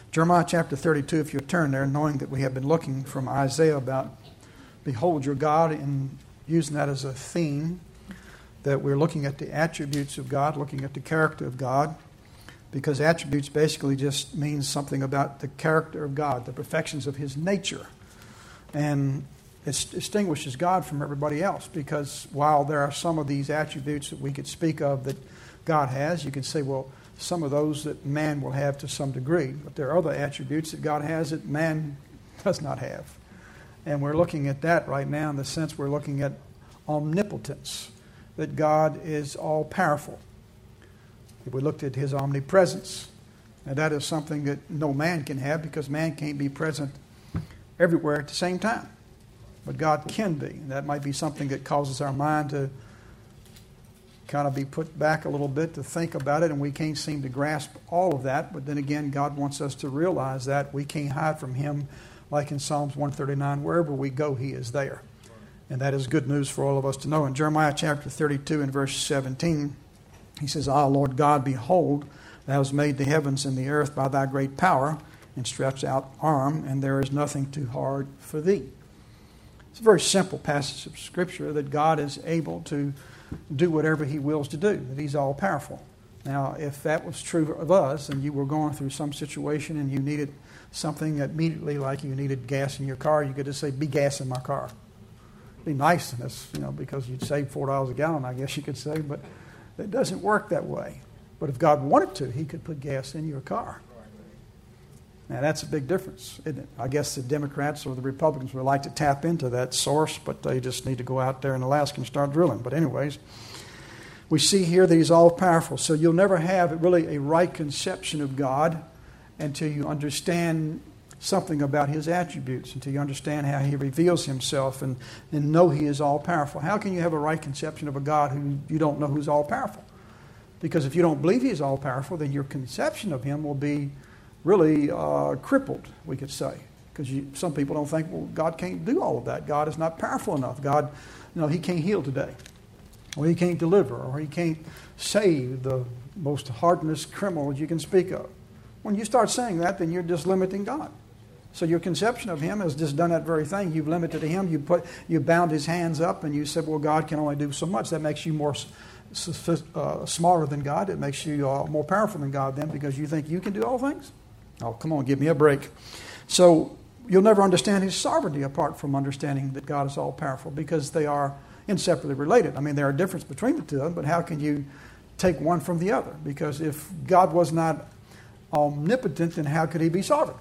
Jeremiah chapter 32, if you turn there, knowing that we have been looking from Isaiah about behold your God and using that as a theme, that we're looking at the attributes of God, looking at the character of God, because attributes basically just means something about the character of God, the perfections of His nature. And it distinguishes God from everybody else, because while there are some of these attributes that we could speak of that God has, you could say, well, some of those that man will have to some degree, but there are other attributes that God has that man does not have. And we're looking at that right now in the sense we're looking at omnipotence, that God is all-powerful. If we looked at His omnipresence, and that is something that no man can have, because man can't be present everywhere at the same time. But God can be. And that might be something that causes our mind to kind of be put back a little bit to think about it, and we can't seem to grasp all of that. But then again, God wants us to realize that we can't hide from Him, like in Psalms 139, wherever we go, He is there. And that is good news for all of us to know. In Jeremiah chapter 32 and verse 17, he says, Ah, Lord God, behold, Thou hast made the heavens and the earth by Thy great power and stretched out arm, and there is nothing too hard for Thee. It's a very simple passage of Scripture that God is able to do whatever He wills to do, that He's all-powerful. Now, if that was true of us and you were going through some situation and you needed something immediately, like you needed gas in your car, you could just say, be gas in my car. It'd be nice in this, because you'd save $4 a gallon, I guess you could say, but it doesn't work that way. But if God wanted to, He could put gas in your car. Now, that's a big difference, isn't it? I guess the Democrats or the Republicans would like to tap into that source, but they just need to go out there in Alaska and start drilling. But anyways, we see here that He's all-powerful. So you'll never have really a right conception of God until you understand something about His attributes, until you understand how He reveals Himself and know He is all-powerful. How can you have a right conception of a God who you don't know who's all-powerful? Because if you don't believe He is all-powerful, then your conception of Him will be really crippled, we could say. Because some people don't think, well, God can't do all of that. God is not powerful enough. God, He can't heal today. Or He can't deliver. Or He can't save the most hardened criminals you can speak of. When you start saying that, then you're just limiting God. So your conception of Him has just done that very thing. You've limited Him. You bound His hands up and you said, well, God can only do so much. That makes you more smaller than God. It makes you more powerful than God then, because you think you can do all things? Oh, come on, give me a break. So you'll never understand His sovereignty apart from understanding that God is all-powerful, because they are inseparably related. I mean, there are differences between the two of them, but how can you take one from the other? Because if God was not omnipotent, then how could He be sovereign?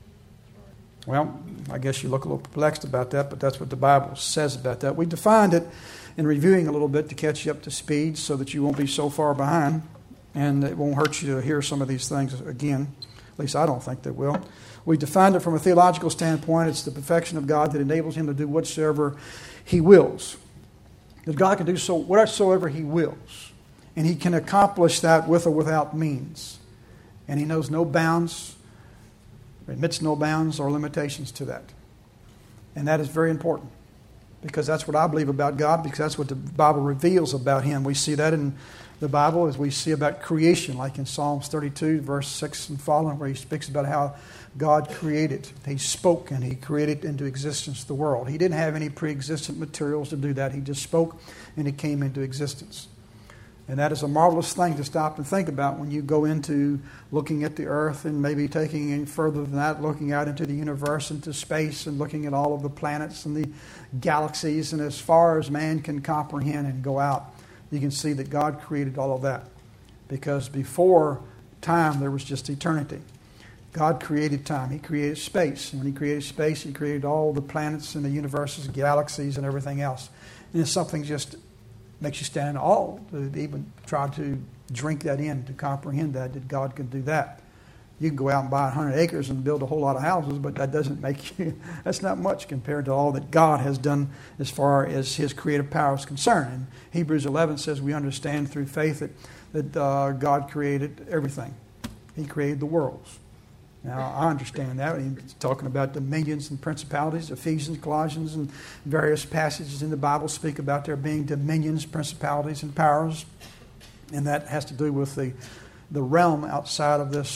Well, I guess you look a little perplexed about that, but that's what the Bible says about that. We defined it in reviewing a little bit to catch you up to speed so that you won't be so far behind, and it won't hurt you to hear some of these things again. At least I don't think they will. We defined it from a theological standpoint. It's the perfection of God that enables Him to do whatsoever He wills. That God can do so whatsoever He wills. And He can accomplish that with or without means. And He knows no bounds, admits no bounds or limitations to that. And that is very important, because that's what I believe about God, because that's what the Bible reveals about Him. We see that in the Bible as we see about creation, like in Psalms 32, verse 6 and following, where He speaks about how God created. He spoke and He created into existence the world. He didn't have any pre-existent materials to do that. He just spoke and it came into existence. And that is a marvelous thing to stop and think about when you go into looking at the earth, and maybe taking it further than that, looking out into the universe, into space, and looking at all of the planets and the galaxies, and as far as man can comprehend and go out, you can see that God created all of that. Because before time, there was just eternity. God created time. He created space. And when He created space, He created all the planets and the universes, galaxies, and everything else. And it's something just makes you stand in awe to even try to drink that in, to comprehend that God can do that. You can go out and buy 100 acres and build a whole lot of houses, but that doesn't make you, that's not much compared to all that God has done as far as His creative power is concerned. And Hebrews 11 says we understand through faith that God created everything. He created the worlds. Now, I understand that. He's talking about dominions and principalities. Ephesians, Colossians, and various passages in the Bible speak about there being dominions, principalities, and powers. And that has to do with the realm outside of this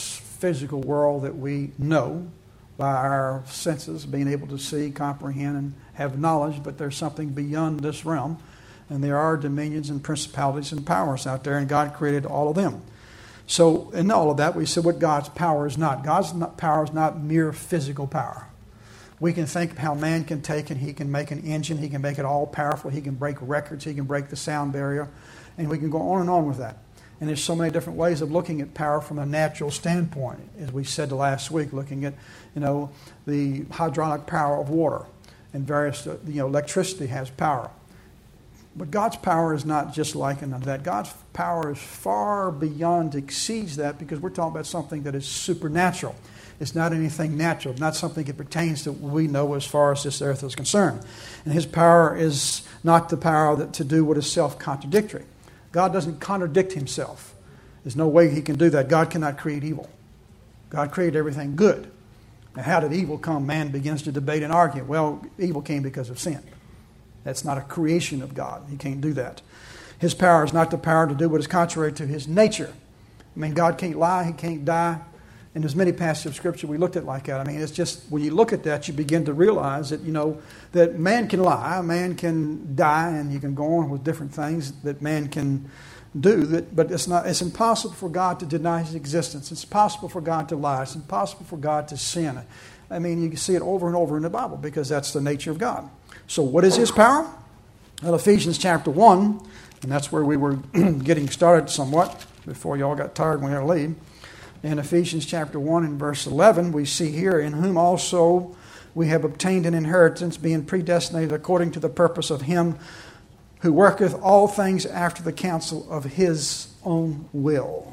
physical world that we know by our senses, being able to see, comprehend, and have knowledge, but there's something beyond this realm. And there are dominions and principalities and powers out there, and God created all of them. So in all of that, we said what God's power is not. Power is not mere physical power. We can think how man can take and he can make an engine, he can make it all powerful, he can break records, he can break the sound barrier, and we can go on and on with that. And there's so many different ways of looking at power from a natural standpoint, as we said last week, looking at the hydraulic power of water and various electricity has power. But God's power is not just likened unto that. God's power is far beyond, exceeds that, because we're talking about something that is supernatural. It's not anything natural, not something that pertains to what we know as far as this earth is concerned. And His power is not the power to do what is self-contradictory. God doesn't contradict Himself. There's no way He can do that. God cannot create evil. God created everything good. Now, how did evil come? Man begins to debate and argue. Well, evil came because of sin. That's not a creation of God. He can't do that. His power is not the power to do what is contrary to His nature. I mean, God can't lie. He can't die. And there's many passages of Scripture we looked at like that. I mean, it's just, when you look at that, you begin to realize that, that man can lie, man can die, and you can go on with different things that man can do. But it's impossible for God to deny His existence. It's impossible for God to lie. It's impossible for God to sin. I mean, you can see it over and over in the Bible because that's the nature of God. So what is His power? Well, Ephesians chapter 1, and that's where we were getting started somewhat before y'all got tired when we had to leave. In Ephesians chapter 1 and verse 11, we see here, in whom also we have obtained an inheritance, being predestinated according to the purpose of Him who worketh all things after the counsel of His own will.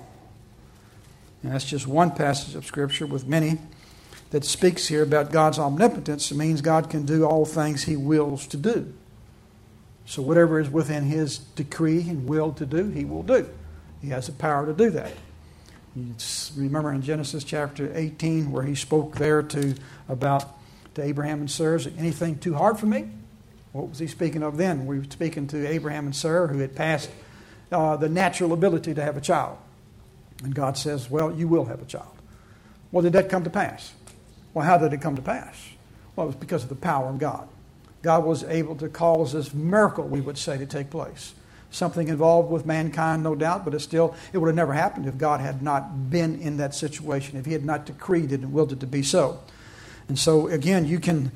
And that's just one passage of Scripture with many that speaks here about God's omnipotence. It means God can do all things He wills to do. So whatever is within His decree and will to do, He will do. He has the power to do that. You remember in Genesis chapter 18 where He spoke there to Abraham and Sarah, is there anything too hard for me? What was He speaking of then? We were speaking to Abraham and Sarah, who had passed the natural ability to have a child. And God says, well, you will have a child. Well, did that come to pass? Well, how did it come to pass? Well, it was because of the power of God. God was able to cause this miracle, we would say, to take place. Something involved with mankind, no doubt, but it would have never happened if God had not been in that situation, if He had not decreed it and willed it to be so. And so, again, you can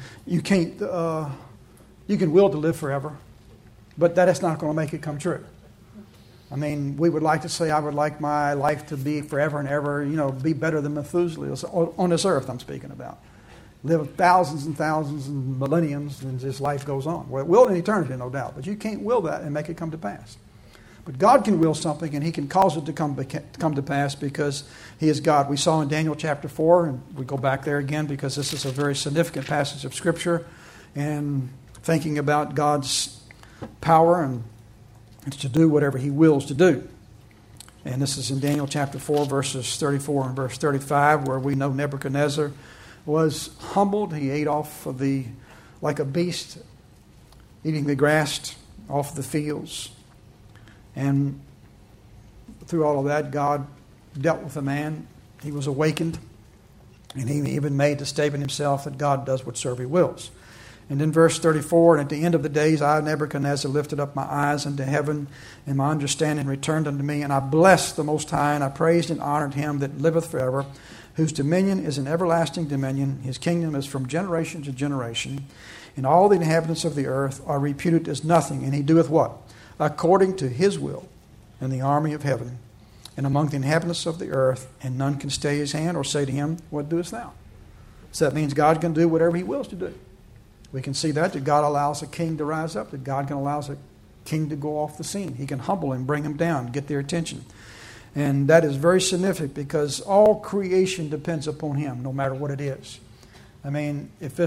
will to live forever, but that is not going to make it come true. I mean, we would like to say, I would like my life to be forever and ever, be better than Methuselah on this earth I'm speaking about. Live thousands and thousands and millenniums, and this life goes on. Well, it will in eternity, no doubt, but you can't will that and make it come to pass. But God can will something, and He can cause it to come to pass because He is God. We saw in Daniel chapter 4, and we go back there again because this is a very significant passage of Scripture, and thinking about God's power and to do whatever He wills to do. And this is in Daniel chapter 4, verses 34 and verse 35, where we know Nebuchadnezzar was humbled. He ate off of like a beast, eating the grass off the fields. And through all of that, God dealt with the man. He was awakened, and he even made the statement himself that God does whatsoever He wills. And in verse 34, and at the end of the days, I, Nebuchadnezzar, lifted up my eyes unto heaven, and my understanding returned unto me. And I blessed the Most High, and I praised and honored Him that liveth forever, whose dominion is an everlasting dominion. His kingdom is from generation to generation. And all the inhabitants of the earth are reputed as nothing. And He doeth what? According to His will in the army of heaven, and among the inhabitants of the earth, and none can stay His hand or say to Him, what doest thou? So that means God can do whatever He wills to do. We can see that God allows a king to rise up, that God can allow a king to go off the scene. He can humble him, bring him down, get their attention. And that is very significant because all creation depends upon Him, no matter what it is. I mean, if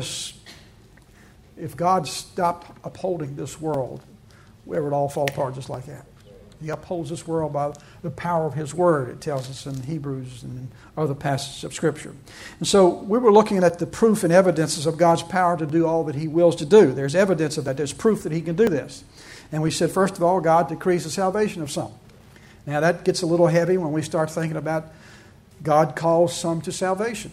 God stopped upholding this world, it would all fall apart just like that. He upholds this world by the power of His Word, it tells us in Hebrews and in other passages of Scripture. And so we were looking at the proof and evidences of God's power to do all that He wills to do. There's evidence of that. There's proof that He can do this. And we said, first of all, God decrees the salvation of some. Now that gets a little heavy when we start thinking about God calls some to salvation.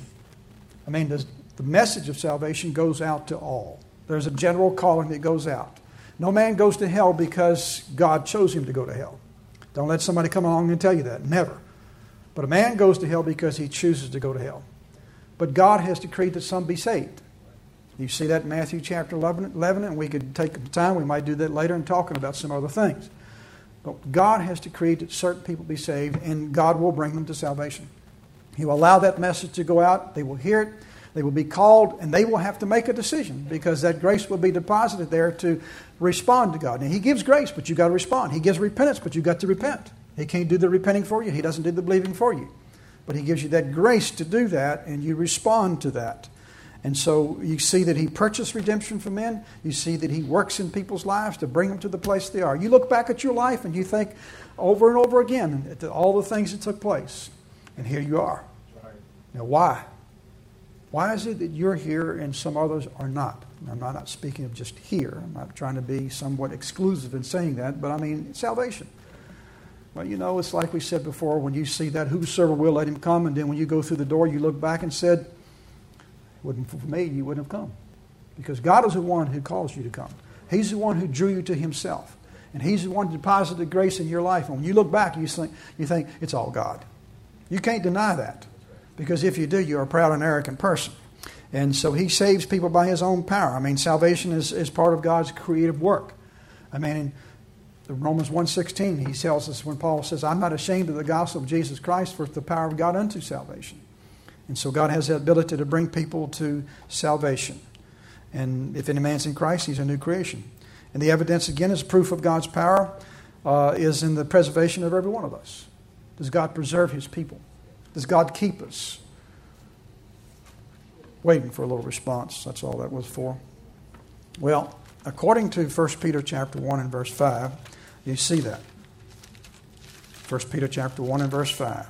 I mean, the message of salvation goes out to all. There's a general calling that goes out. No man goes to hell because God chose him to go to hell. Don't let somebody come along and tell you that. Never. But a man goes to hell because he chooses to go to hell. But God has decreed that some be saved. You see that in Matthew chapter 11, and we could take the time. We might do that later in talking about some other things. But God has decreed that certain people be saved, and God will bring them to salvation. He will allow that message to go out. They will hear it. They will be called, and they will have to make a decision because that grace will be deposited there to respond to God. And He gives grace, but you've got to respond. He gives repentance, but you've got to repent. He can't do the repenting for you. He doesn't do the believing for you. But He gives you that grace to do that, and you respond to that. And so you see that He purchased redemption for men. You see that He works in people's lives to bring them to the place they are. You look back at your life and you think over and over again at all the things that took place. And here you are. Now why? Why is it that you're here and some others are not? I'm not speaking of just here. I'm not trying to be somewhat exclusive in saying that, but I mean salvation. Well, you know, it's like we said before, when you see that, whosoever will, let him come. And then when you go through the door, you look back and said, it wouldn't for me, you wouldn't have come. Because God is the one who calls you to come. He's the one who drew you to Himself. And He's the one who deposited grace in your life. And when you look back, you think it's all God. You can't deny that. Because if you do, you're a proud and arrogant person. And so He saves people by His own power. I mean, salvation is part of God's creative work. I mean, in Romans 1:16, He tells us when Paul says, I'm not ashamed of the gospel of Jesus Christ, for it's the power of God unto salvation. And so God has the ability to bring people to salvation. And if any man's in Christ, he's a new creation. And the evidence, again, is proof of God's power is in the preservation of every one of us. Does God preserve His people? Does God keep us? Waiting for a little response. That's all that was for. Well, according to 1 Peter chapter 1 and verse 5, you see that. 1 Peter chapter 1 and verse 5.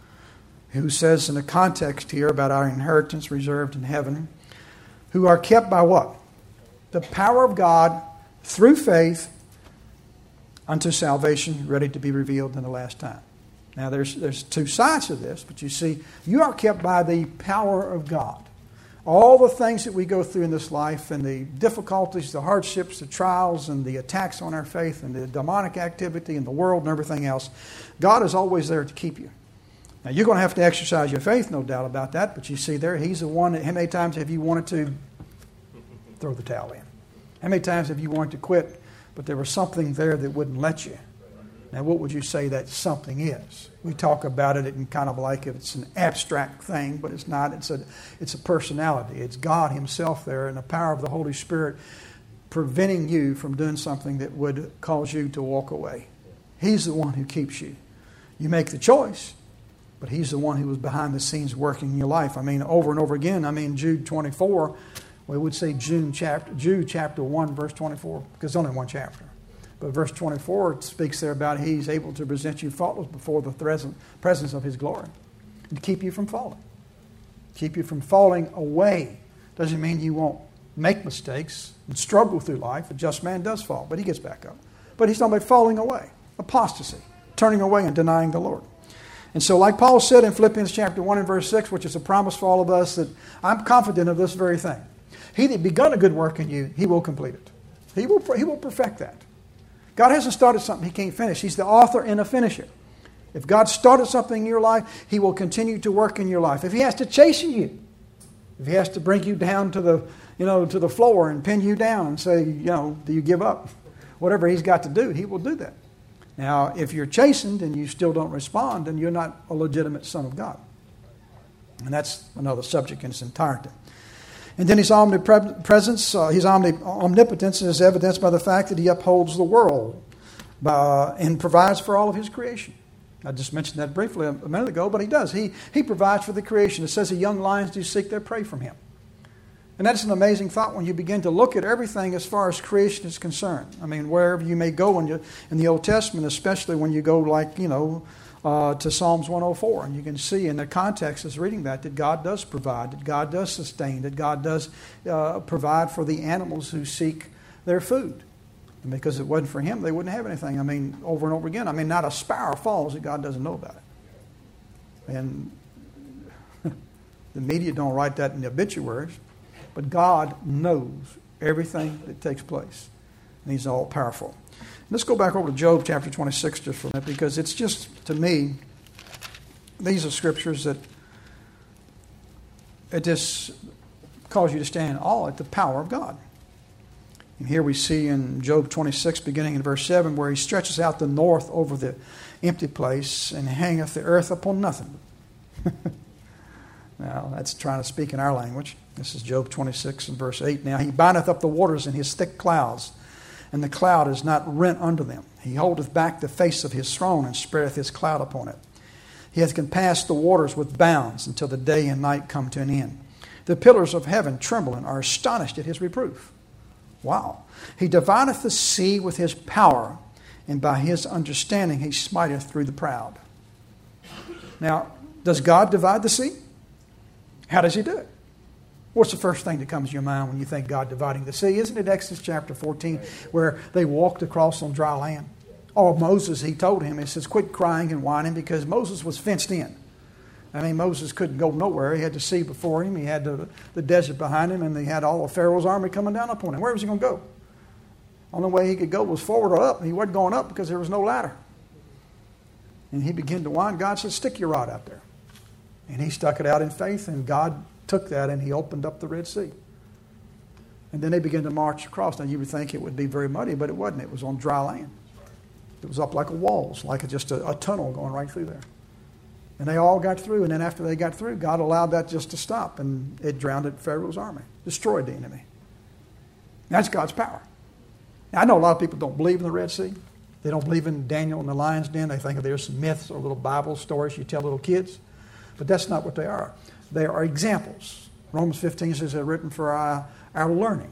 Who says in the context here about our inheritance reserved in heaven, who are kept by what? The power of God through faith unto salvation, ready to be revealed in the last time. Now, there's two sides to this, but you see, you are kept by the power of God. All the things that we go through in this life and the difficulties, the hardships, the trials, and the attacks on our faith and the demonic activity in the world and everything else, God is always there to keep you. Now, you're going to have to exercise your faith, no doubt about that, but you see there, He's the one that, how many times have you wanted to throw the towel in? How many times have you wanted to quit, but there was something there that wouldn't let you? Now, what would you say that something is? We talk about it in kind of like if it's an abstract thing, but it's not. It's a personality. It's God Himself there and the power of the Holy Spirit preventing you from doing something that would cause you to walk away. He's the one who keeps you. You make the choice, but He's the one who was behind the scenes working in your life. I mean, over and over again. I mean, Jude 24, we would say Jude chapter 1, verse 24, because it's only one chapter. But verse 24 speaks there about He's able to present you faultless before the presence of His glory and to keep you from falling. Keep you from falling away. Doesn't mean you won't make mistakes and struggle through life. A just man does fall, but he gets back up. But He's talking about falling away, apostasy, turning away and denying the Lord. And so like Paul said in Philippians chapter 1 and verse 6, which is a promise for all of us, that I'm confident of this very thing. He that begun a good work in you, He will complete it. He will perfect that. God hasn't started something He can't finish. He's the author and the finisher. If God started something in your life, He will continue to work in your life. If He has to chasten you, if He has to bring you down to the floor and pin you down and say, do you give up? Whatever He's got to do, He will do that. Now, if you're chastened and you still don't respond, then you're not a legitimate son of God. And that's another subject in its entirety. And then His omnipresence, His omnipotence is evidenced by the fact that He upholds the world and provides for all of His creation. I just mentioned that briefly a minute ago, but He does. He provides for the creation. It says the young lions do seek their prey from Him. And that's an amazing thought when you begin to look at everything as far as creation is concerned. I mean, wherever you may go in the Old Testament, especially when you go to Psalms 104, and you can see in the context is reading that God does provide, that God does sustain, that God does provide for the animals who seek their food. And because it wasn't for Him, they wouldn't have anything. I mean, over and over again. I mean, not a sparrow falls that God doesn't know about it. And The media don't write that in the obituaries. But God knows everything that takes place. And He's all powerful. Let's go back over to Job chapter 26 just for a minute, because it's just, to me, these are scriptures that it just cause you to stand in awe at the power of God. And here we see in Job 26, beginning in verse 7, where He stretches out the north over the empty place and hangeth the earth upon nothing. Now, that's trying to speak in our language. This is Job 26 and verse 8. Now, He bindeth up the waters in His thick clouds, and the cloud is not rent under them. He holdeth back the face of His throne, and spreadeth His cloud upon it. He hath compassed the waters with bounds, until the day and night come to an end. The pillars of heaven tremble and are astonished at His reproof. Wow. He divideth the sea with His power, and by His understanding He smiteth through the proud. Now, does God divide the sea? How does He do it? What's the first thing that comes to your mind when you think God dividing the sea? Isn't it Exodus chapter 14 where they walked across on dry land? Oh, Moses, He told him, He says, quit crying and whining, because Moses was fenced in. I mean, Moses couldn't go nowhere. He had the sea before him. He had the desert behind him, and he had all of Pharaoh's army coming down upon him. Where was he going to go? Only way he could go was forward or up. He wasn't going up because there was no ladder. And he began to whine. God said, stick your rod out there. And he stuck it out in faith, and God took that and He opened up the Red Sea. And then they began to march across. Now, you would think it would be very muddy, but it wasn't. It was on dry land. It was up like a walls, like just a tunnel going right through there. And they all got through, and then after they got through, God allowed that just to stop, and it drowned Pharaoh's army, destroyed the enemy. That's God's power. Now, I know a lot of people don't believe in the Red Sea. They don't believe in Daniel and the lion's den. They think there's some myths or little Bible stories you tell little kids. But that's not what they are. They are examples. Romans 15 says they're written for our learning,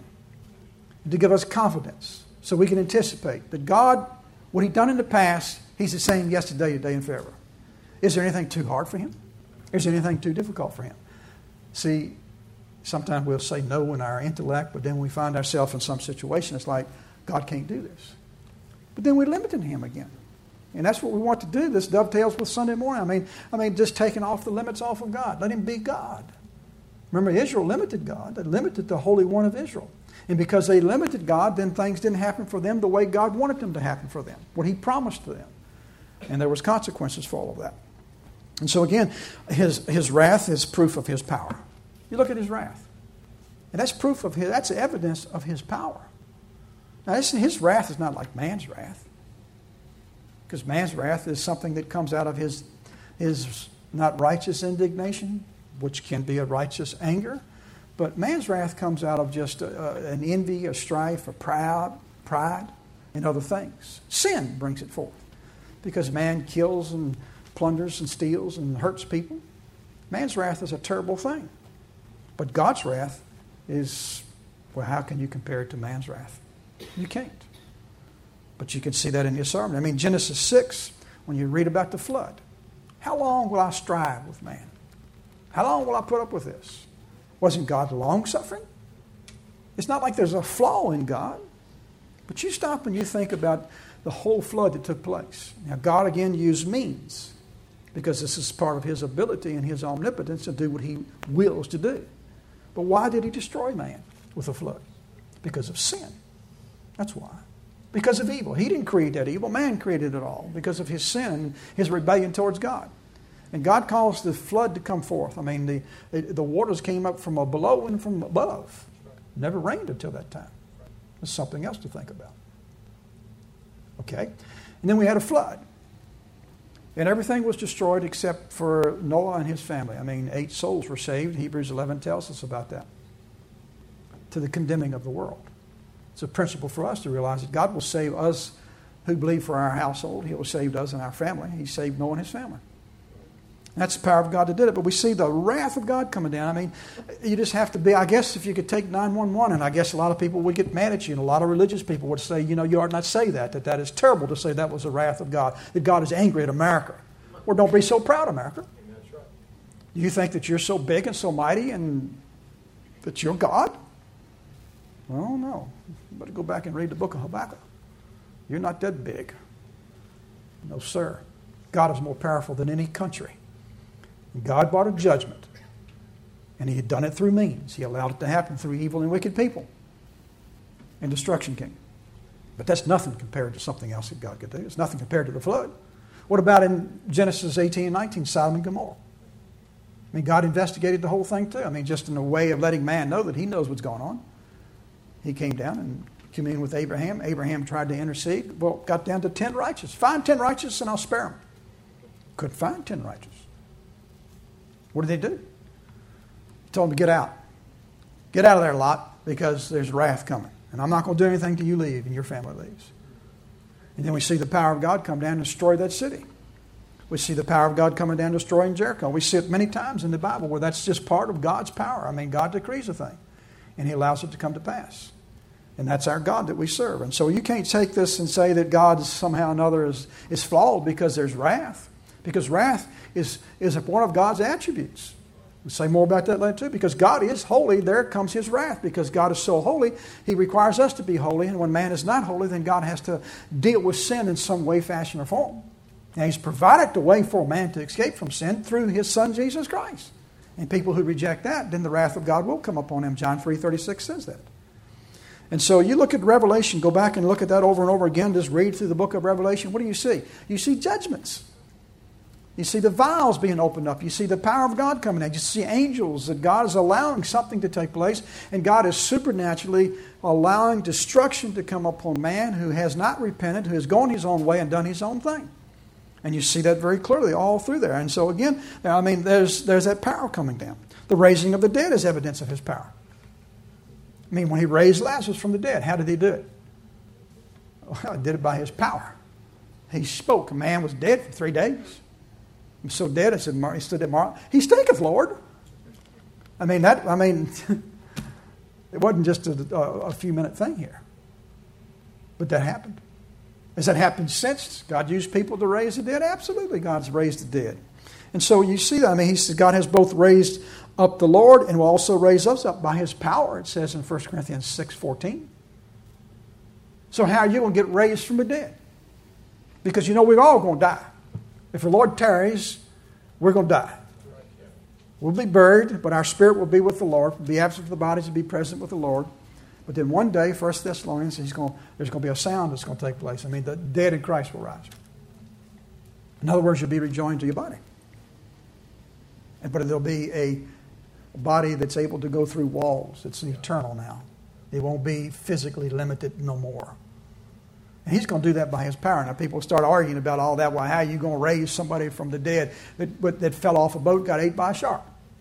to give us confidence, so we can anticipate that God, what He's done in the past, He's the same yesterday, today, and forever. Is there anything too hard for Him? Is there anything too difficult for Him? See, sometimes we'll say no in our intellect, but then we find ourselves in some situation. It's like, God can't do this. But then we're limiting Him again. And that's what we want to do. This dovetails with Sunday morning. I mean, just taking off the limits off of God. Let Him be God. Remember, Israel limited God. They limited the Holy One of Israel. And because they limited God, then things didn't happen for them the way God wanted them to happen for them, what He promised to them. And there was consequences for all of that. And so again, his wrath is proof of His power. You look at His wrath. And that's proof of that's evidence of His power. Now, His wrath is not like man's wrath. Because man's wrath is something that comes out of his not righteous indignation, which can be a righteous anger. But man's wrath comes out of just an envy, a strife, a pride, and other things. Sin brings it forth. Because man kills and plunders and steals and hurts people. Man's wrath is a terrible thing. But God's wrath is, well, how can you compare it to man's wrath? You can't. But you can see that in His sermon. I mean, Genesis 6, when you read about the flood. How long will I strive with man? How long will I put up with this? Wasn't God long-suffering? It's not like there's a flaw in God. But you stop and you think about the whole flood that took place. Now, God again used means, because this is part of His ability and His omnipotence to do what He wills to do. But why did He destroy man with a flood? Because of sin. That's why. Because of evil. He didn't create that evil. Man created it all because of his sin and his rebellion towards God. And God caused the flood to come forth. I mean, the waters came up from below and from above. It never rained until that time. There's something else to think about. Okay? And then we had a flood. And everything was destroyed except for Noah and his family. I mean, 8 souls were saved. Hebrews 11 tells us about that. To the condemning of the world. It's a principle for us to realize that God will save us who believe for our household. He will save us and our family. He saved Noah and his family. That's the power of God that did it. But we see the wrath of God coming down. I mean, you just have to be, I guess if you could take 911, and I guess a lot of people would get mad at you, and a lot of religious people would say, you ought not say that is terrible to say that was the wrath of God, that God is angry at America. Well, don't be so proud, America. That's right. You think that you're so big and so mighty and that you're God? Well, no. You better go back and read the book of Habakkuk. You're not that big. No, sir. God is more powerful than any country. And God brought a judgment And he had done it through means. He allowed it to happen through evil and wicked people. And destruction came. But that's nothing compared to something else that God could do. It's nothing compared to the flood. What about in Genesis 18 and 19, Sodom and Gomorrah? I mean, God investigated the whole thing too. I mean, just in a way of letting man know that he knows what's going on. He came down and communed with Abraham. Abraham tried to intercede. Well, got down to 10 righteous. Find 10 righteous and I'll spare them. Couldn't find 10 righteous. What did they do? He told them to get out. Get out of there, Lot, because there's wrath coming. And I'm not going to do anything till you leave and your family leaves. And then we see the power of God come down and destroy that city. We see the power of God coming down and destroying Jericho. We see it many times in the Bible where that's just part of God's power. I mean, God decrees a thing, and He allows it to come to pass. And that's our God that we serve. And so you can't take this and say that God somehow or another is flawed because there's wrath. Because wrath is one of God's attributes. We'll say more about that later too. Because God is holy, there comes His wrath. Because God is so holy, He requires us to be holy. And when man is not holy, then God has to deal with sin in some way, fashion, or form. Now, He's provided the way for man to escape from sin through His Son, Jesus Christ. And people who reject that, then the wrath of God will come upon them. John 3:36 says that. And so you look at Revelation, go back and look at that over and over again, just read through the book of Revelation. What do you see? You see judgments. You see the vials being opened up. You see the power of God coming in. You see angels, that God is allowing something to take place, and God is supernaturally allowing destruction to come upon man who has not repented, who has gone his own way and done his own thing. And you see that very clearly all through there. And so again, I mean, there's that power coming down. The raising of the dead is evidence of His power. I mean, when He raised Lazarus from the dead, how did He do it? Well, He did it by His power. He spoke. A man was dead for 3 days. He was so dead, I said, he stood at Mark. He stinketh, Lord. I mean, it wasn't just a few minute thing here. But that happened. Has that happened since? God used people to raise the dead? Absolutely, God's raised the dead. And so you see that. I mean, He says God has both raised up the Lord and will also raise us up by His power, it says in 1 Corinthians 6:14. So how are you going to get raised from the dead? Because you know we're all going to die. If the Lord tarries, we're going to die. We'll be buried, but our spirit will be with the Lord. We'll be absent from the bodies and be present with the Lord. But then one day, 1 Thessalonians, there's going to be a sound that's going to take place. I mean, the dead in Christ will rise. In other words, you'll be rejoined to your body. But there'll be a body that's able to go through walls. It's eternal now. It won't be physically limited no more. And He's going to do that by His power. Now people start arguing about all that. Well, how are you going to raise somebody from the dead that fell off a boat, got ate by a shark?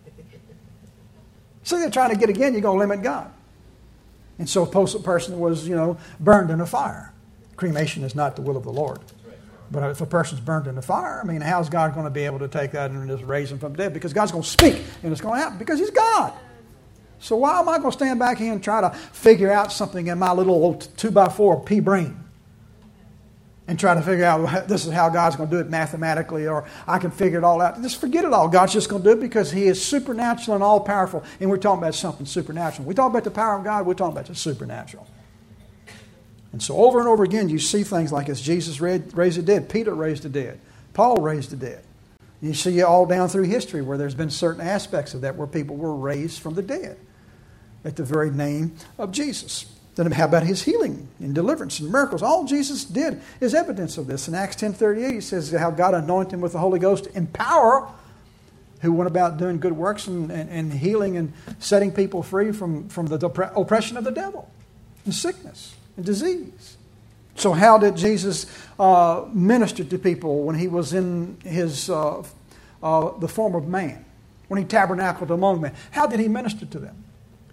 So they're trying to get again, you're going to limit God. And so suppose a person was, burned in a fire. Cremation is not the will of the Lord. But if a person's burned in the fire, I mean, how's God going to be able to take that and just raise him from the dead? Because God's going to speak, and it's going to happen because He's God. So why am I going to stand back here and try to figure out something in my little old 2x4 pea brain? And try to figure out this is how God's going to do it mathematically, or I can figure it all out. Just forget it all. God's just going to do it because He is supernatural and all-powerful. And we're talking about something supernatural. We talk about the power of God, we're talking about the supernatural. And so over and over again, you see things like as Jesus raised the dead, Peter raised the dead, Paul raised the dead. You see all down through history where there's been certain aspects of that where people were raised from the dead at the very name of Jesus. Then how about His healing and deliverance and miracles? All Jesus did is evidence of this. In Acts 10:38, He says how God anointed Him with the Holy Ghost in power, who went about doing good works and healing and setting people free from the oppression of the devil and sickness and disease. So how did Jesus minister to people when He was in His the form of man? When He tabernacled among men? How did He minister to them?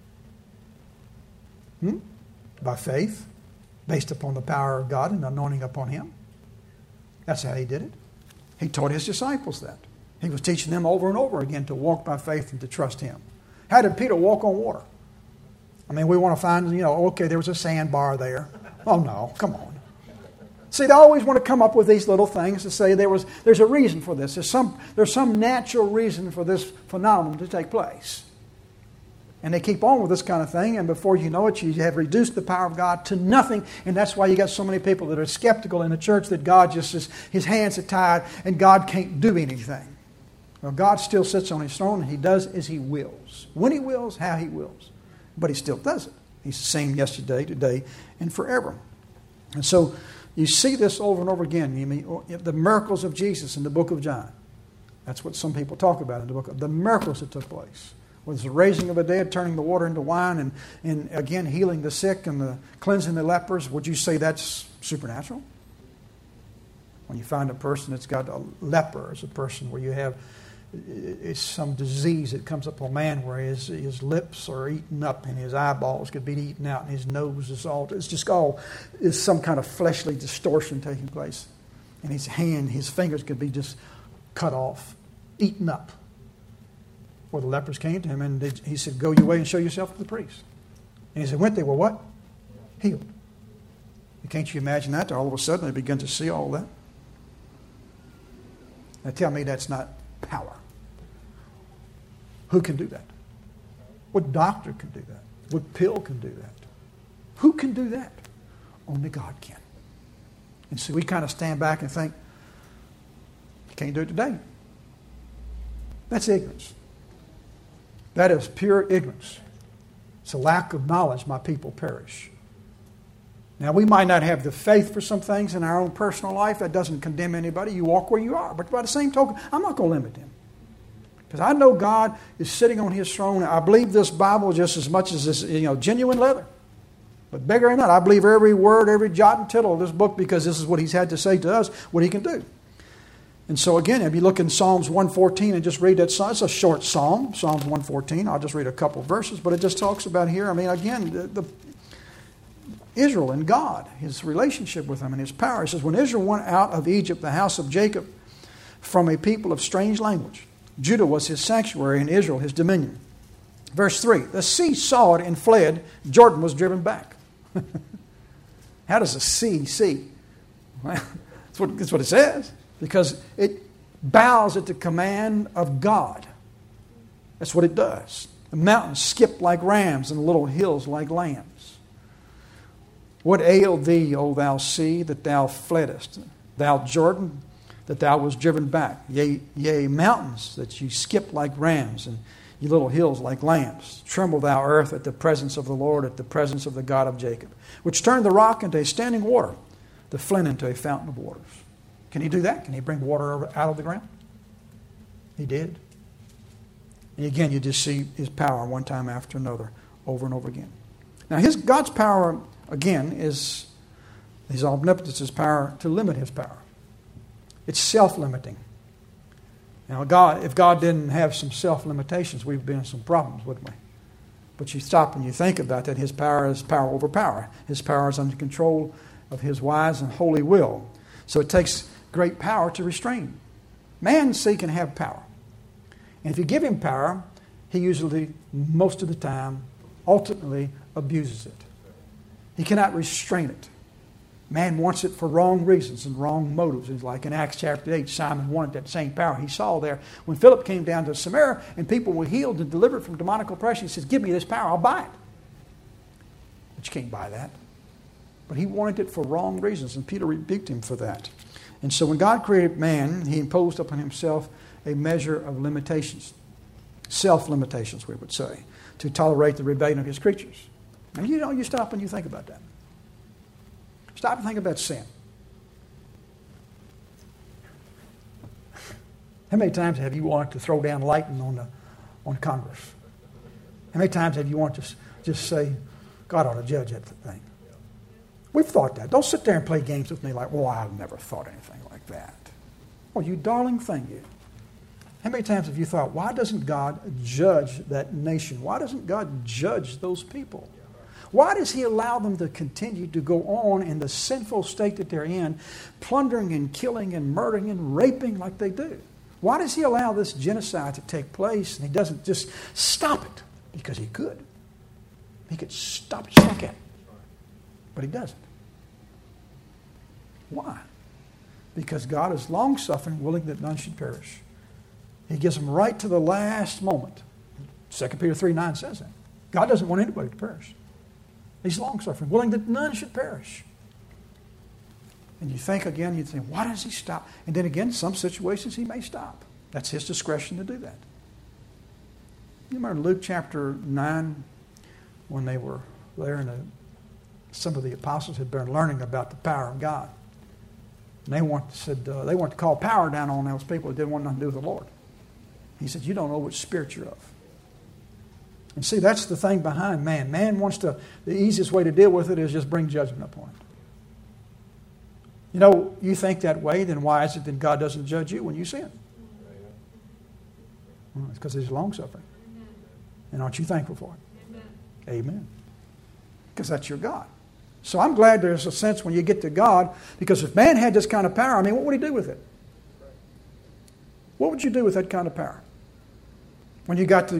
By faith, based upon the power of God and the anointing upon Him. That's how He did it. He taught His disciples that. He was teaching them over and over again to walk by faith and to trust Him. How did Peter walk on water? I mean, we want to find, okay, there was a sandbar there. Oh no, come on. See, they always want to come up with these little things to say there's a reason for this. There's some natural reason for this phenomenon to take place. And they keep on with this kind of thing, and before you know it, you have reduced the power of God to nothing, and that's why you got so many people that are skeptical in the church that God just is, His hands are tied and God can't do anything. Well, God still sits on his throne, and he does as he wills. When he wills, how he wills. But he still does it. He's the same yesterday, today, and forever. And so you see this over and over again. You mean the miracles of Jesus in the book of John. That's what some people talk about in the book of the miracles that took place. Whether it's the raising of the dead, turning the water into wine, and again healing the sick and the cleansing the lepers. Would you say that's supernatural? When you find a person that's got a leper as a person where you have it's some disease that comes up on a man where his lips are eaten up and his eyeballs could be eaten out and his nose is is some kind of fleshly distortion taking place. And his fingers could be just cut off, eaten up. Well, the lepers came to him and he said, "Go your way and show yourself to the priest." And he said, "Went they were what? Healed." Can't you imagine that? All of a sudden they begin to see all that. Now tell me that's not power. Who can do that? What doctor can do that? What pill can do that? Who can do that? Only God can. And so we kind of stand back and think, you can't do it today. That's ignorance. That is pure ignorance. It's a lack of knowledge, my people perish. Now, we might not have the faith for some things in our own personal life. That doesn't condemn anybody. You walk where you are. But by the same token, I'm not going to limit him. Because I know God is sitting on his throne. I believe this Bible just as much as this, genuine leather. But bigger than that, I believe every word, every jot and tittle of this book because this is what he's had to say to us, what he can do. And so again, if you look in Psalms 114 and just read that psalm, it's a short psalm, Psalms 114. I'll just read a couple of verses, but it just talks about here, the Israel and God, his relationship with him and his power. It says, when Israel went out of Egypt, the house of Jacob, from a people of strange language, Judah was his sanctuary and Israel his dominion. Verse 3, the sea saw it and fled, Jordan was driven back. How does a sea see? Well, that's what it says. Because it bows at the command of God. That's what it does. The mountains skip like rams and the little hills like lambs. What ailed thee, O thou sea, that thou fleddest? Thou Jordan, that thou was driven back? Yea, mountains, that ye skip like rams and ye little hills like lambs. Tremble thou earth at the presence of the Lord, at the presence of the God of Jacob, which turned the rock into a standing water, the flint into a fountain of waters. Can he do that? Can he bring water out of the ground? He did. And again, you just see his power one time after another, over and over again. Now, God's power, again, is his omnipotence, his power to limit his power. It's self-limiting. Now, if God didn't have some self-limitations, we'd be in some problems, wouldn't we? But you stop and you think about that. His power is power over power. His power is under control of his wise and holy will. So it takes great power to restrain. Man, can have power. And if you give him power, he usually, most of the time, ultimately abuses it. He cannot restrain it. Man wants it for wrong reasons and wrong motives. It's like in Acts chapter 8, Simon wanted that same power he saw there. When Philip came down to Samaria and people were healed and delivered from demonic oppression, he says, give me this power, I'll buy it. But you can't buy that. But he wanted it for wrong reasons, and Peter rebuked him for that. And so when God created man, he imposed upon himself a measure of limitations, self-limitations, we would say, to tolerate the rebellion of his creatures. And you stop and you think about that. Stop and think about sin. How many times have you wanted to throw down lightning on Congress? How many times have you wanted to just say, God ought to judge that thing? We've thought that. Don't sit there and play games with me like, well, I've never thought anything like that. Oh, you darling thing, you. How many times have you thought, why doesn't God judge that nation? Why doesn't God judge those people? Why does he allow them to continue to go on in the sinful state that they're in, plundering and killing and murdering and raping like they do? Why does he allow this genocide to take place and he doesn't just stop it? Because he could. He could stop it, look at it. But he doesn't. Why? Because God is long-suffering, willing that none should perish. He gives them right to the last moment. 2 Peter 3:9 says that. God doesn't want anybody to perish. He's long-suffering, willing that none should perish. And you think again, you think, why does he stop? And then again, some situations he may stop. That's His discretion to do that. You remember Luke chapter 9 when they were there and some of the apostles had been learning about the power of God. And they wanted to call power down on those people that didn't want nothing to do with the Lord. He said, you don't know which spirit you're of. And see, that's the thing behind man. Man wants to, the easiest way to deal with it is just bring judgment upon it. You know, you think that way, then why is it that God doesn't judge you when you sin? Well, it's because He's long-suffering. And aren't you thankful for it? Amen. Because that's your God. So I'm glad there's a sense when you get to God, because if man had this kind of power, I mean, what would He do with it? What would you do with that kind of power? When you got to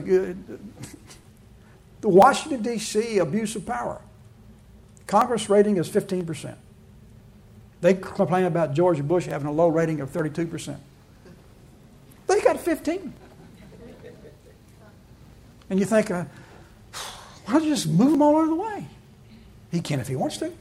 the Washington, D.C. abuse of power. Congress rating is 15%. They complain about George Bush having a low rating of 32%. They got 15. And you think, why don't you just move them all over the way? He can if he wants to.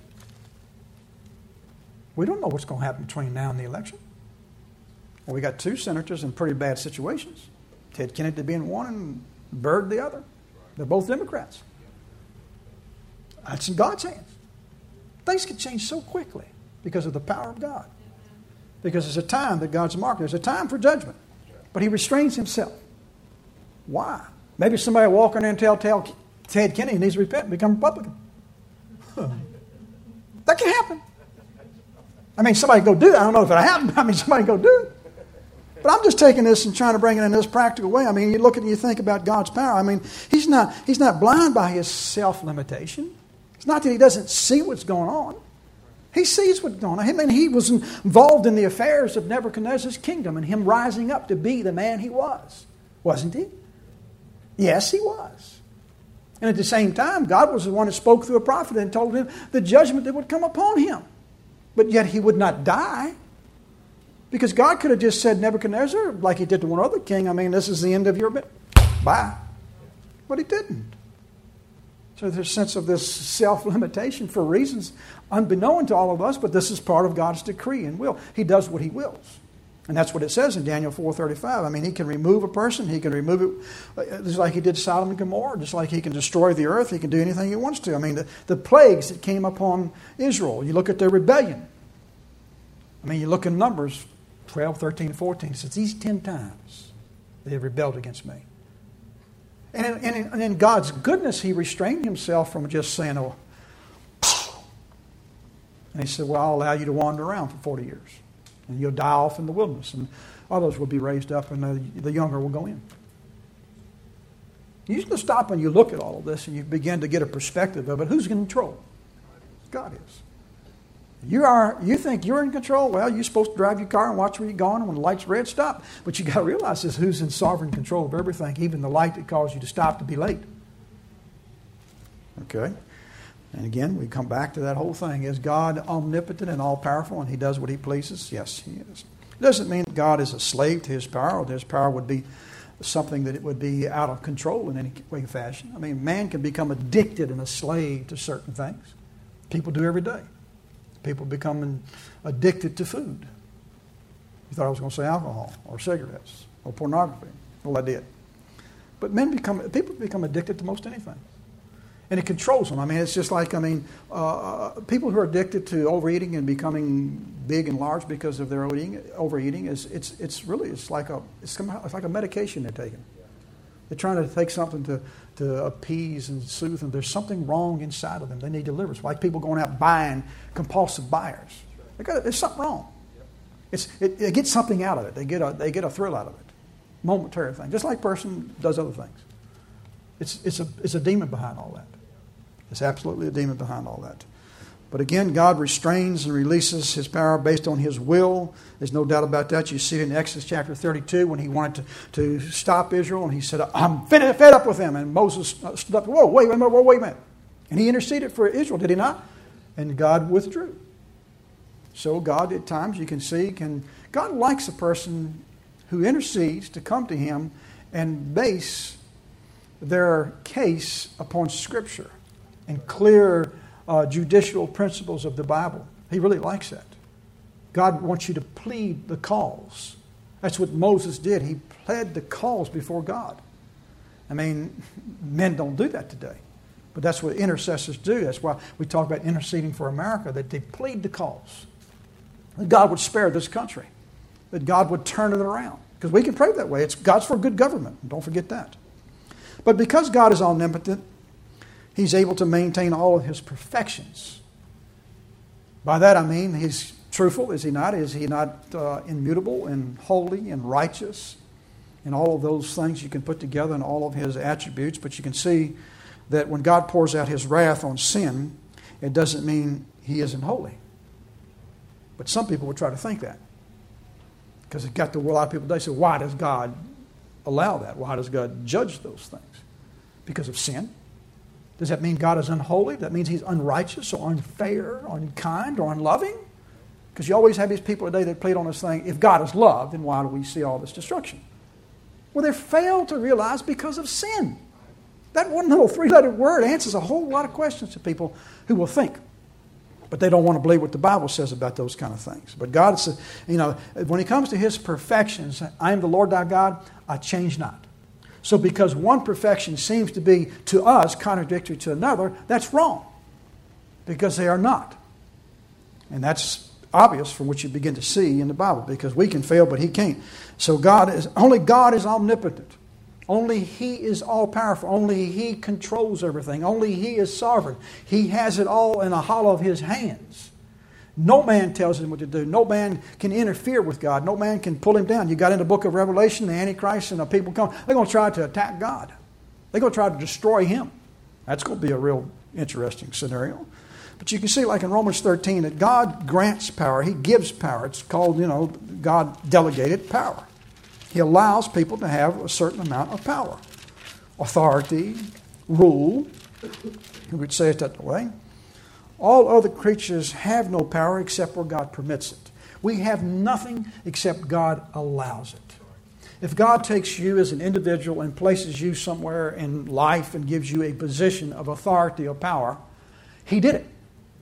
We don't know what's going to happen between now and the election. Well, we got two senators in pretty bad situations. Ted Kennedy being one and Byrd the other. They're both Democrats. That's in God's hands. Things can change so quickly because of the power of God. Because there's a time that God's marking. There's a time for judgment. But He restrains Himself. Why? Maybe somebody will walk in there and tell Ted Kennedy he needs to repent and become Republican. That can happen. I mean, somebody go do that. I don't know if it'll happen. I mean, somebody go do it. But I'm just taking this and trying to bring it in this practical way. I mean, you look at it and you think about God's power. I mean, He's not blind by His self-limitation. It's not that He doesn't see what's going on. He sees what's going on. I mean, He was involved in the affairs of Nebuchadnezzar's kingdom and him rising up to be the man he was. Wasn't He? Yes, He was. And at the same time, God was the one that spoke through a prophet and told him the judgment that would come upon him. But yet he would not die. Because God could have just said, Nebuchadnezzar, like He did to one other king, I mean, this is the end of your bit. Bye. But He didn't. So there's a sense of this self-limitation for reasons unbeknown to all of us, but this is part of God's decree and will. He does what He wills. And that's what it says in Daniel 4:35. I mean, He can remove a person. He can remove it just like He did Sodom and Gomorrah, just like He can destroy the earth. He can do anything He wants to. I mean, the plagues that came upon Israel, you look at their rebellion. I mean, you look in Numbers 12, 13, 14. It says, these 10 times they have rebelled against me. And in God's goodness, He restrained Himself from just saying, oh. And He said, well, I'll allow you to wander around for 40 years. And you'll die off in the wilderness. And others will be raised up and the younger will go in. You just stop and you look at all of this and you begin to get a perspective of it. Who's in control? God is. You think you're in control? Well, you're supposed to drive your car and watch where you're going, and when the light's red, stop. But you got to realize is who's in sovereign control of everything, even the light that caused you to stop to be late. Okay? And again, we come back to that whole thing. Is God omnipotent and all-powerful, and He does what He pleases? Yes, He is. It doesn't mean that God is a slave to His power, or His power would be something that it would be out of control in any way or fashion. I mean, man can become addicted and a slave to certain things. People do every day. People becoming addicted to food. You thought I was going to say alcohol or cigarettes or pornography. Well, I did. But people become addicted to most anything. And it controls them. I mean, it's just like, people who are addicted to overeating and becoming big and large because of their overeating it's like a medication they're taking. They're trying to take something to appease and soothe them. There's something wrong inside of them. They need deliverance. Like people going out buying, compulsive buyers. There's something wrong. They get something out of it. They get a thrill out of it. Momentary thing. Just like a person does other things. It's a demon behind all that. It's absolutely a demon behind all that. But again, God restrains and releases His power based on His will. There's no doubt about that. You see it in Exodus chapter 32 when He wanted to stop Israel, and He said, I'm fed up with them. And Moses stood up, wait a minute. And He interceded for Israel, did He not? And God withdrew. So God, at times, you can see, God likes a person who intercedes to come to Him and base their case upon Scripture and clear judicial principles of the Bible. He really likes that. God wants you to plead the cause That's what Moses did. He pled the cause before God. I mean, men don't do that today. But that's what intercessors do. That's why we talk about interceding for America, that they plead the cause. That God would spare this country. That God would turn it around. Because we can pray that way. It's God's for good government. Don't forget that. But because God is omnipotent, He's able to maintain all of His perfections. By that I mean He's truthful, is He not? Is He not immutable and holy and righteous? And all of those things you can put together in all of His attributes. But you can see that when God pours out His wrath on sin, it doesn't mean He isn't holy. But some people would try to think that. Because it got to a lot of people, they say, why does God allow that? Why does God judge those things? Because of sin. Does that mean God is unholy? That means He's unrighteous or unfair or unkind or unloving? Because you always have these people today that plead on this thing, if God is love, then why do we see all this destruction? Well, they fail to realize because of sin. That one little three-lettered word answers a whole lot of questions to people who will think. But they don't want to believe what the Bible says about those kind of things. But God says, when it comes to His perfections, I am the Lord thy God, I change not. So because one perfection seems to be to us contradictory to another, that's wrong. Because they are not. And that's obvious from what you begin to see in the Bible. Because we can fail, but He can't. So only God is omnipotent. Only He is all-powerful. Only He controls everything. Only He is sovereign. He has it all in the hollow of His hands. No man tells Him what to do. No man can interfere with God. No man can pull Him down. You got in the book of Revelation, the Antichrist and the people come. They're going to try to attack God. They're going to try to destroy Him. That's going to be a real interesting scenario. But you can see, like in Romans 13, that God grants power. He gives power. It's called, God delegated power. He allows people to have a certain amount of power. Authority, rule, we would say it that way. All other creatures have no power except where God permits it. We have nothing except God allows it. If God takes you as an individual and places you somewhere in life and gives you a position of authority or power, He did it.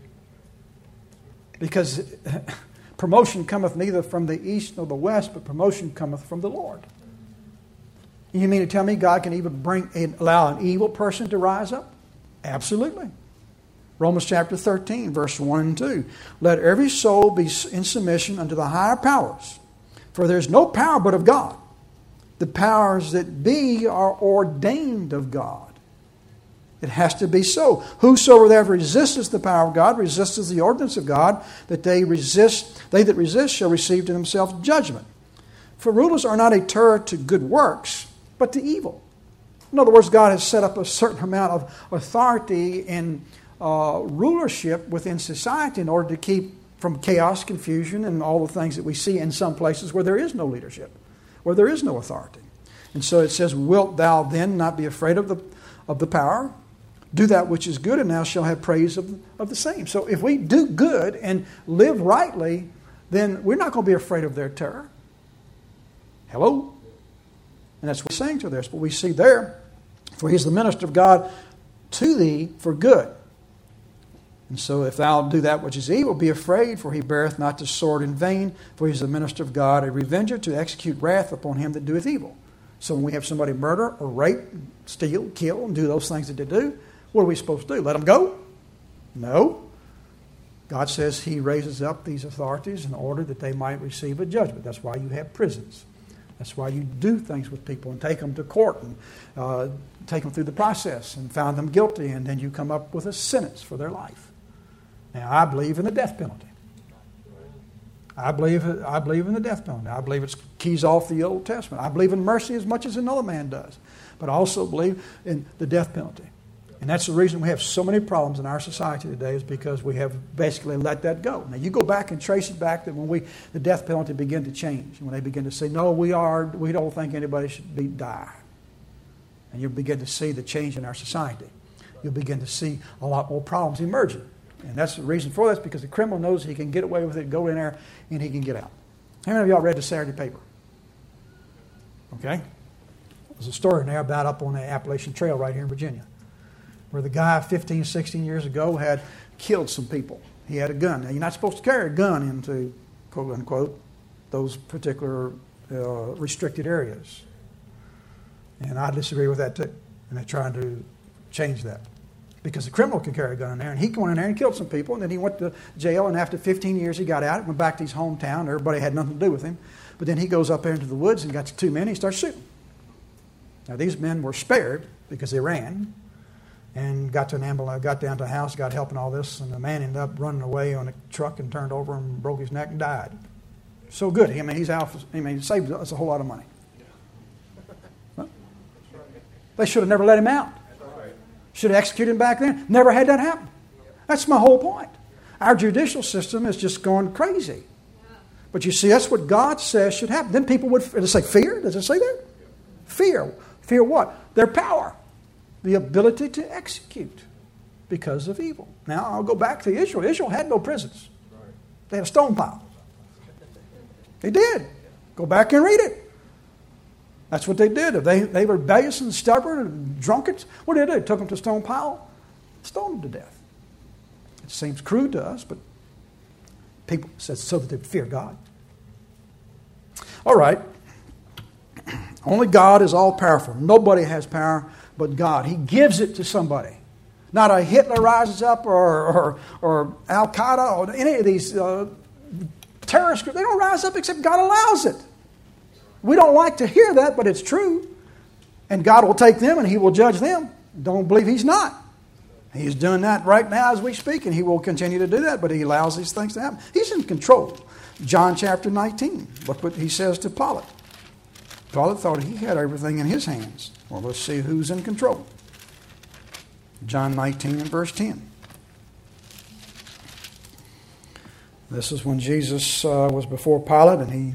Because promotion cometh neither from the east nor the west, but promotion cometh from the Lord. You mean to tell me God can even allow an evil person to rise up? Absolutely. Romans chapter 13, verse 1 and 2. Let every soul be in submission unto the higher powers, for there is no power but of God. The powers that be are ordained of God. It has to be so. Whosoever resisteth the power of God resisteth the ordinance of God, that they that resist shall receive to themselves judgment. For rulers are not a terror to good works, but to evil. In other words, God has set up a certain amount of authority and rulership within society in order to keep from chaos, confusion, and all the things that we see in some places where there is no leadership, where there is no authority. And so it says, wilt thou then not be afraid of the power? Do that which is good, and thou shalt have praise of the same. So if we do good and live rightly, then we're not going to be afraid of their terror. Hello? And that's what he's saying to this. But we see there, for he is the minister of God to thee for good. And so if thou do that which is evil, be afraid, for he beareth not the sword in vain, for he is the minister of God, a revenger to execute wrath upon him that doeth evil. So when we have somebody murder or rape, steal, kill, and do those things that they do, what are we supposed to do? Let them go? No. God says He raises up these authorities in order that they might receive a judgment. That's why you have prisons. That's why you do things with people and take them to court and take them through the process and find them guilty, and then you come up with a sentence for their life. Now, I believe in the death penalty. I believe in the death penalty. I believe it's keys off the Old Testament. I believe in mercy as much as another man does. But I also believe in the death penalty. And that's the reason we have so many problems in our society today, is because we have basically let that go. Now, you go back and trace it back to when the death penalty began to change. When they begin to say, no, we don't think anybody should die. And you begin to see the change in our society. You'll begin to see a lot more problems emerging. And that's the reason for that, because the criminal knows he can get away with it, go in there, and he can get out. How many of y'all read the Saturday paper? Okay? There's a story in there about up on the Appalachian Trail right here in Virginia, where the guy 15, 16 years ago had killed some people. He had a gun. Now, you're not supposed to carry a gun into, quote unquote, those particular restricted areas. And I disagree with that too. And they're trying to change that. Because the criminal can carry a gun in there, and he went in there and killed some people, and then he went to jail, and after 15 years he got out, went back to his hometown. Everybody had nothing to do with him. But then he goes up there into the woods and got to 2 men, and he starts shooting. Now these men were spared because they ran and got to an ambulance, got down to a house, got help and all this, and the man ended up running away on a truck and turned over and broke his neck and died. So good. I mean, he saved us a whole lot of money. They should have never let him out. Should have executed him back then. Never had that happen. That's my whole point. Our judicial system is just going crazy. But you see, that's what God says should happen. Then people would, does it say fear? Does it say that? Fear. Fear what? Their power. The ability to execute because of evil. Now, I'll go back to Israel. Israel had no prisons. They had a stone pile. They did. Go back and read it. That's what they did. If they were rebellious and stubborn and drunkards, what did they do? Took them to a stone pile, stoned them to death. It seems crude to us, but people said so that they fear God. All right. Only God is all powerful. Nobody has power but God. He gives it to somebody. Not a Hitler rises up or Al-Qaeda or any of these terrorist groups. They don't rise up except God allows it. We don't like to hear that, but it's true. And God will take them and He will judge them. Don't believe He's not. He's doing that right now as we speak, and He will continue to do that, but He allows these things to happen. He's in control. John chapter 19, look what He says to Pilate. Pilate thought he had everything in his hands. Well, let's see who's in control. John 19 and verse 10. This is when Jesus was before Pilate, and he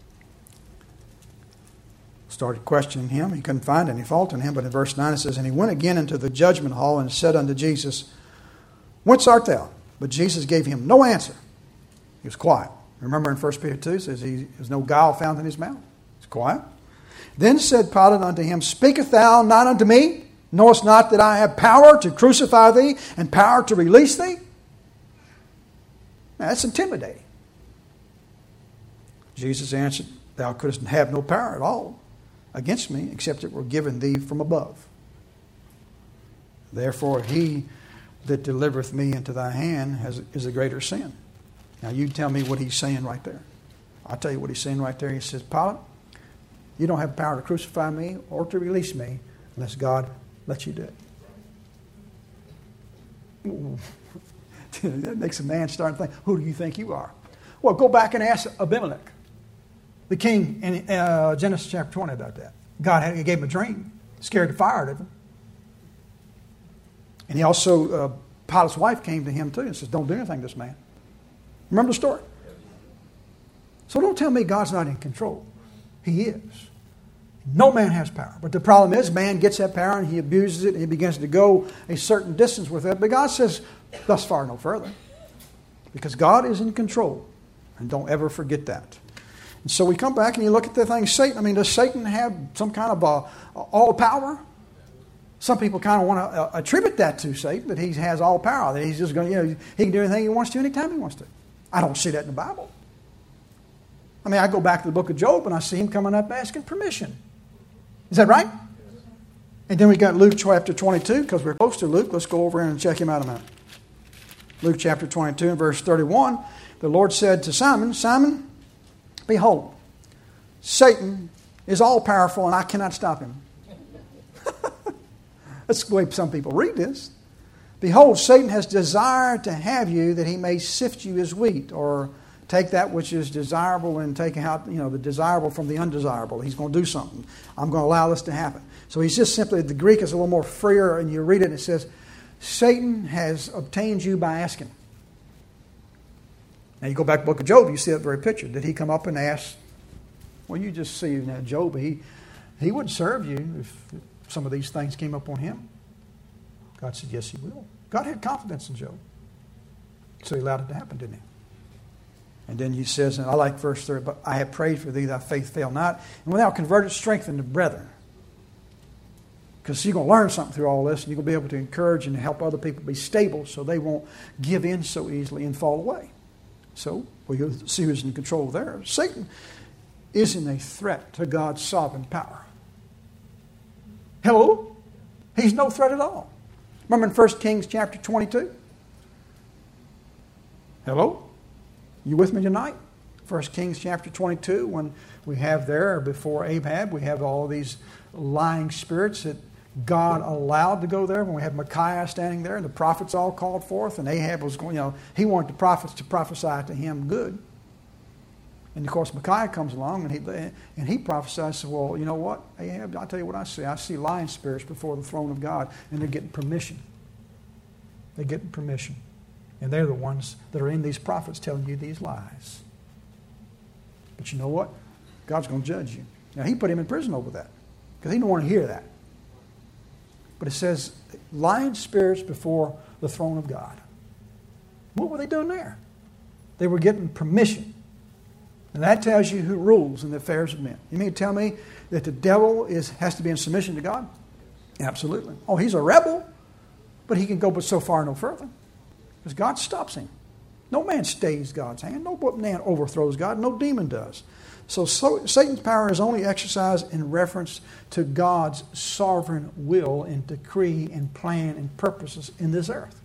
started questioning him. He couldn't find any fault in him. But in verse 9 it says, "And he went again into the judgment hall and said unto Jesus, Whence art thou? But Jesus gave him no answer." He was quiet. Remember in 1 Peter 2 it says, "There's no guile found in his mouth." He's quiet. Then said Pilate unto him, "Speakest thou not unto me? Knowest not that I have power to crucify thee and power to release thee?" Now, that's intimidating. Jesus answered, "Thou couldst have no power at all against me, except it were given thee from above. Therefore he that delivereth me into thy hand is a greater sin." Now you tell me what he's saying right there. I'll tell you what he's saying right there. He says, "Pilate, you don't have power to crucify me or to release me unless God lets you do it." That makes a man start to think, who do you think you are? Well, go back and ask Abimelech, the king, in Genesis chapter 20 about that. God gave him a dream, scared the fire out of him. And he also, Pilate's wife came to him too and says, "Don't do anything to this man." Remember the story? So don't tell me God's not in control. He is. No man has power. But the problem is, man gets that power and he abuses it and he begins to go a certain distance with it. But God says, thus far, no further. Because God is in control. And don't ever forget that. And so we come back and you look at the thing, Satan. I mean, does Satan have some kind of all power? Some people kind of want to attribute that to Satan, that he has all power, that he's just going to, he can do anything he wants to anytime he wants to. I don't see that in the Bible. I mean, I go back to the book of Job and I see him coming up asking permission. Is that right? And then we got Luke chapter 22, because we're close to Luke. Let's go over and check him out a minute. Luke chapter 22 and verse 31. The Lord said to Simon, "Simon, behold, Satan is all powerful and I cannot stop him." That's the way some people read this. "Behold, Satan has desired to have you that he may sift you as wheat," or take that which is desirable and take out, the desirable from the undesirable. He's going to do something. I'm going to allow this to happen. So he's just simply, the Greek is a little more freer, and you read it and it says, Satan has obtained you by asking. Now you go back to the book of Job, you see that very picture. Did he come up and ask? Well, you just see now Job, he would serve you if some of these things came up on him. God said, yes, he will. God had confidence in Job. So he allowed it to happen, didn't he? And then he says, and I like verse 3, "But I have prayed for thee, thy faith fail not. And when thou converted, strengthen the brethren." Because you're going to learn something through all this, and you're going to be able to encourage and help other people be stable so they won't give in so easily and fall away. So we'll see who's in control there. Satan isn't a threat to God's sovereign power. Hello? He's no threat at all. Remember in 1 Kings chapter 22? Hello? You with me tonight? 1 Kings chapter 22, when we have there before Ahab, we have all these lying spirits that God allowed to go there. When we have Micaiah standing there and the prophets all called forth, and Ahab was going, he wanted the prophets to prophesy to him good. And of course Micaiah comes along and he prophesies, says, well, you know what, Ahab, I'll tell you what I see. I see lying spirits before the throne of God, and they're getting permission. They're getting permission. And they're the ones that are in these prophets telling you these lies. But you know what? God's going to judge you. Now, he put him in prison over that because he didn't want to hear that. But it says, lying spirits before the throne of God. What were they doing there? They were getting permission. And that tells you who rules in the affairs of men. You mean to tell me that the devil has to be in submission to God? Absolutely. Oh, he's a rebel, but he can go but so far, no further. Because God stops him. No man stays God's hand. No man overthrows God. No demon does. So Satan's power is only exercised in reference to God's sovereign will and decree and plan and purposes in this earth.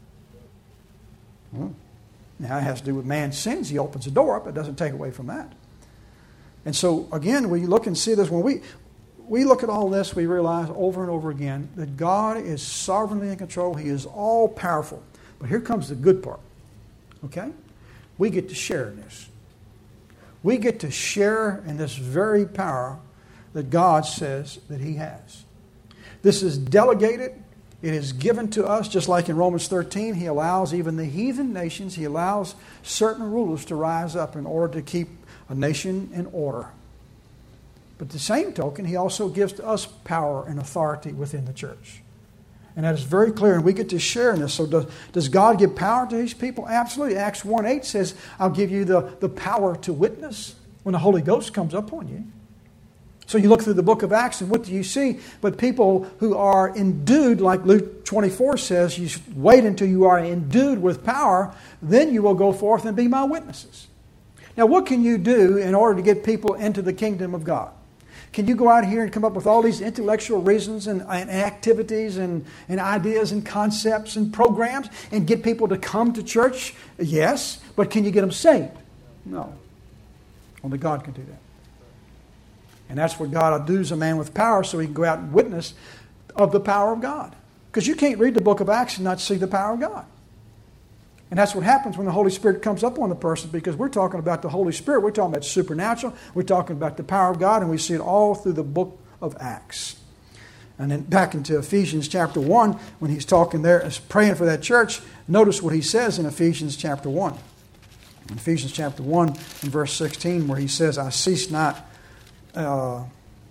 Now it has to do with man's sins. He opens the door up. It doesn't take away from that. And so again, we look and see this. When we look at all this, we realize over and over again that God is sovereignly in control. He is all powerful. But here comes the good part. Okay? We get to share in this. We get to share in this very power that God says that He has. This is delegated. It is given to us, just like in Romans 13. He allows even the heathen nations, He allows certain rulers to rise up in order to keep a nation in order. But the same token, He also gives to us power and authority within the church. And that is very clear, and we get to share in this. So does God give power to His people? Absolutely. Acts 1:8 says, I'll give you the power to witness when the Holy Ghost comes upon you. So you look through the book of Acts, and what do you see? But people who are endued, like Luke 24 says, you wait until you are endued with power, then you will go forth and be my witnesses. Now, what can you do in order to get people into the kingdom of God? Can you go out here and come up with all these intellectual reasons and activities and ideas and concepts and programs and get people to come to church? Yes. But can you get them saved? No. Only God can do that. And that's what God endues a man with power so he can go out and witness of the power of God. Because you can't read the book of Acts and not see the power of God. And that's what happens when the Holy Spirit comes up on the person, because we're talking about the Holy Spirit. We're talking about supernatural. We're talking about the power of God, and we see it all through the book of Acts. And then back into Ephesians chapter 1, when he's talking there, praying for that church, notice what he says in Ephesians chapter 1. In Ephesians chapter 1 and verse 16, where he says, I cease not to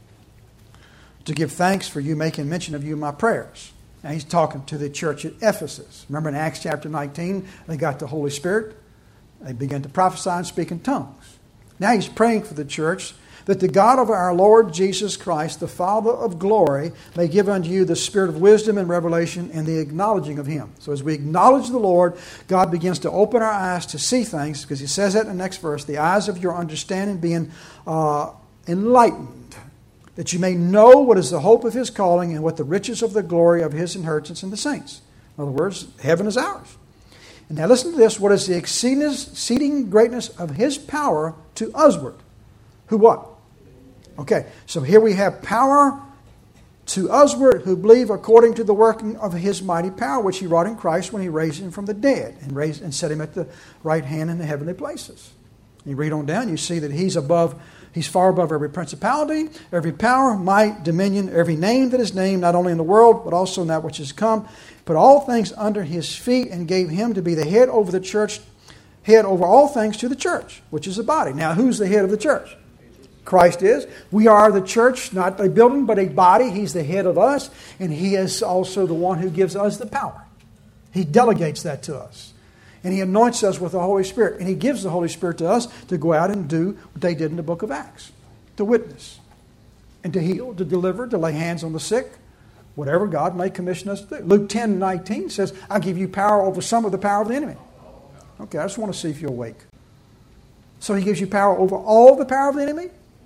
give thanks for you, making mention of you in my prayers. Now he's talking to the church at Ephesus. Remember in Acts chapter 19, they got the Holy Spirit. They began to prophesy and speak in tongues. Now he's praying for the church that the God of our Lord Jesus Christ, the Father of glory, may give unto you the spirit of wisdom and revelation and the acknowledging of Him. So as we acknowledge the Lord, God begins to open our eyes to see things, because He says that in the next verse, the eyes of your understanding being enlightened, that you may know what is the hope of His calling and what the riches of the glory of His inheritance in the saints. In other words, heaven is ours. And now listen to this. What is the exceeding greatness of His power to usward? Who what? Okay, so here we have power to usward who believe according to the working of His mighty power, which He wrought in Christ when He raised Him from the dead and set Him at the right hand in the heavenly places. You read on down, you see that He's far above every principality, every power, might, dominion, every name that is named, not only in the world, but also in that which is come. Put all things under His feet and gave Him to be the head over the church, head over all things to the church, which is the body. Now, who's the head of the church? Christ is. We are the church, not a building, but a body. He's the head of us, and He is also the one who gives us the power. He delegates that to us. And He anoints us with the Holy Spirit. And He gives the Holy Spirit to us to go out and do what they did in the book of Acts. To witness. And to heal, to deliver, to lay hands on the sick. Whatever God may commission us to do. Luke 10:19 says, I'll give you power over some of the power of the enemy. Okay, I just want to see if you're awake. So He gives you power over all the power of the enemy?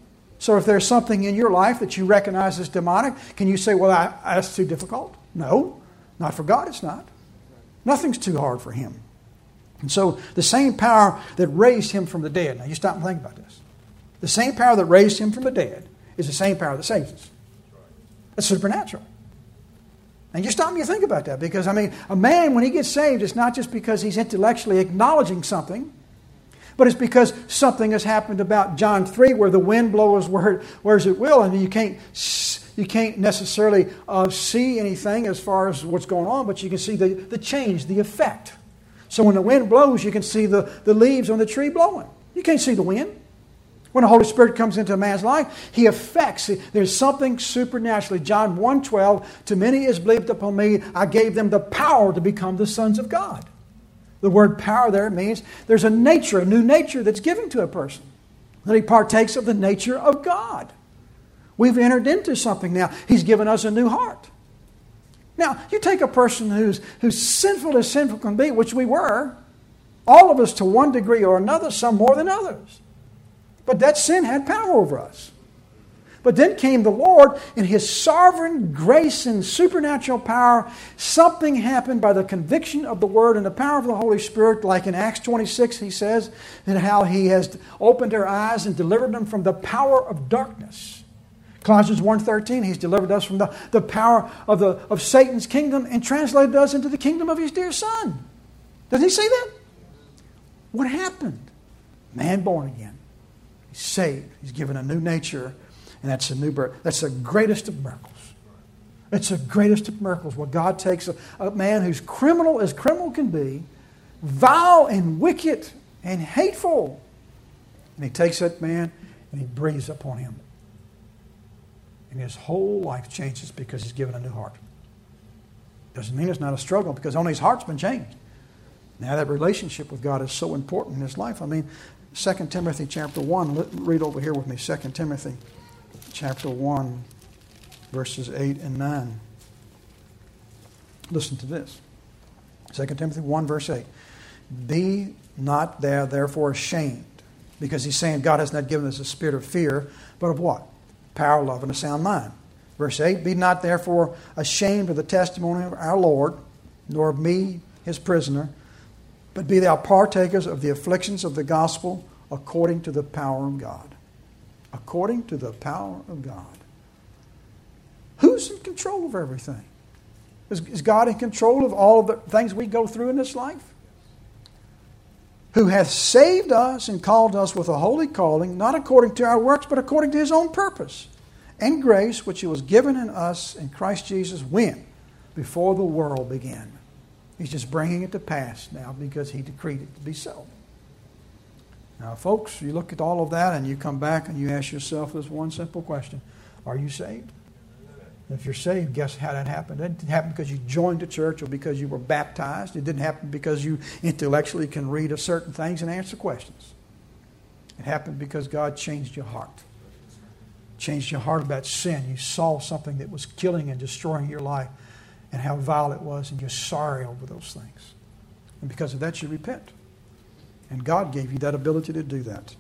So if there's something in your life that you recognize as demonic, can you say, well, that's too difficult? No, not for God it's not. Nothing's too hard for Him. And so the same power that raised Him from the dead, now you stop and think about this. The same power that raised Him from the dead is the same power that saves us. It's supernatural. And you stop and you think about that, because, I mean, a man, when he gets saved, it's not just because he's intellectually acknowledging something, but it's because something has happened about John 3, where the wind blows whereas it will, and you can't necessarily see anything as far as what's going on, but you can see the change, the effect. So when the wind blows, you can see the leaves on the tree blowing. You can't see the wind. When the Holy Spirit comes into a man's life, He affects. There's something supernaturally. John 1:12, to many is believed upon me, I gave them the power to become the sons of God. The word power there means there's a nature, a new nature that's given to a person. That he partakes of the nature of God. We've entered into something now. He's given us a new heart. Now, you take a person who's sinful as sinful can be, which we were, all of us to one degree or another, some more than others. But that sin had power over us. But then came the Lord in His sovereign grace and supernatural power. Something happened by the conviction of the Word and the power of the Holy Spirit. Like in Acts 26, He says that how He has opened their eyes and delivered them from the power of darkness. Colossians 1:13, He's delivered us from the power of Satan's kingdom and translated us into the kingdom of His dear Son. Doesn't He say that? What happened? Man born again. He's saved. He's given a new nature, and that's a new birth. That's the greatest of miracles. It's the greatest of miracles. When God takes a man who's criminal as criminal can be, vile and wicked and hateful, and He takes that man and He breathes upon him. And his whole life changes because he's given a new heart. Doesn't mean it's not a struggle, because only his heart's been changed. Now that relationship with God is so important in his life. I mean, 2 Timothy chapter 1, read over here with me, 2 Timothy chapter 1, verses 8 and 9. Listen to this. 2 Timothy 1, verse 8. Be not therefore ashamed, because he's saying God has not given us a spirit of fear, but of what? Power, love, and a sound mind. Verse 8, be not therefore ashamed of the testimony of our Lord, nor of me, His prisoner, but be thou partakers of the afflictions of the gospel according to the power of God. According to the power of God. Who's in control of everything? Is God in control of all of the things we go through in this life? Who hath saved us and called us with a holy calling, not according to our works, but according to His own purpose and grace, which He was given in us in Christ Jesus when? Before the world began. He's just bringing it to pass now because He decreed it to be so. Now, folks, you look at all of that and you come back and you ask yourself this one simple question. Are you saved? If you're saved, guess how that happened? It didn't happen because you joined the church or because you were baptized. It didn't happen because you intellectually can read certain things and answer questions. It happened because God changed your heart. Changed your heart about sin. You saw something that was killing and destroying your life and how vile it was, and you're sorry over those things. And because of that, you repent. And God gave you that ability to do that.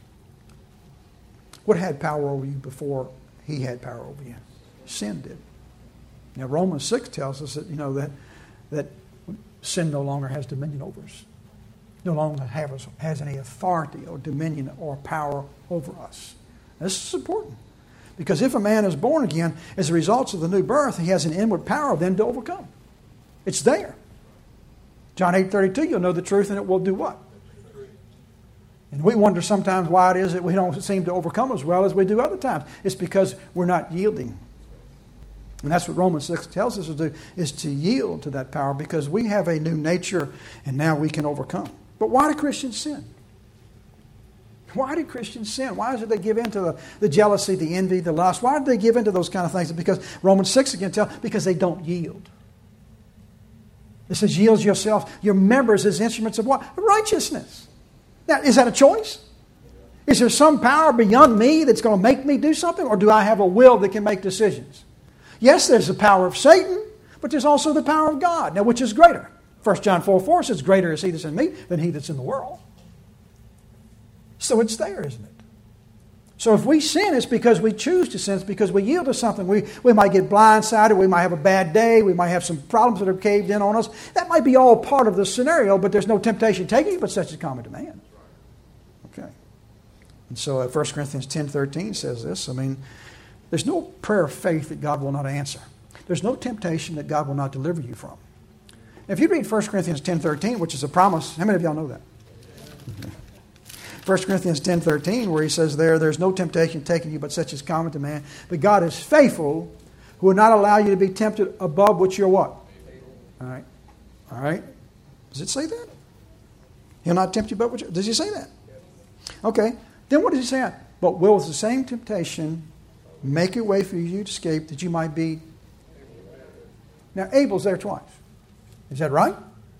What had power over you before He had power over you? Sin did. Now Romans 6 tells us that that sin no longer has dominion over us. No longer has any authority or dominion or power over us. This is important. Because if a man is born again, as a result of the new birth, he has an inward power then to overcome. It's there. John 8:32, you'll know the truth and it will do what? And we wonder sometimes why it is that we don't seem to overcome as well as we do other times. It's because we're not yielding. And that's what Romans 6 tells us to do, is to yield to that power, because we have a new nature and now we can overcome. But why do Christians sin? Why do Christians sin? Why is it they give in to the jealousy, the envy, the lust? Why do they give in to those kind of things? Because Romans 6 again tells, because they don't yield. It says, yield yourself, your members as instruments of what? Righteousness. Now, is that a choice? Is there some power beyond me that's going to make me do something? Or do I have a will that can make decisions? Yes, there's the power of Satan, but there's also the power of God. Now, which is greater? 1 John 4:4 says, greater is He that's in me than he that's in the world. So it's there, isn't it? So if we sin, it's because we choose to sin. It's because we yield to something. We might get blindsided. We might have a bad day. We might have some problems that are caved in on us. That might be all part of the scenario, but there's no temptation taking you, but such is common to man. Okay. And so 1 Corinthians 10:13 says this. I mean, there's no prayer of faith that God will not answer. There's no temptation that God will not deliver you from. If you read 1 Corinthians 10:13, which is a promise, how many of y'all know that? 1 Corinthians 10:13, where he says there's no temptation taking you, but such is common to man. But God is faithful, who will not allow you to be tempted above what you're what? All right. All right. Does it say that? He'll not tempt you above what you're... Does he say that? Okay. Then what does he say? But will with the same temptation make a way for you to escape, that you might be... Now, Abel's there twice. Is that right?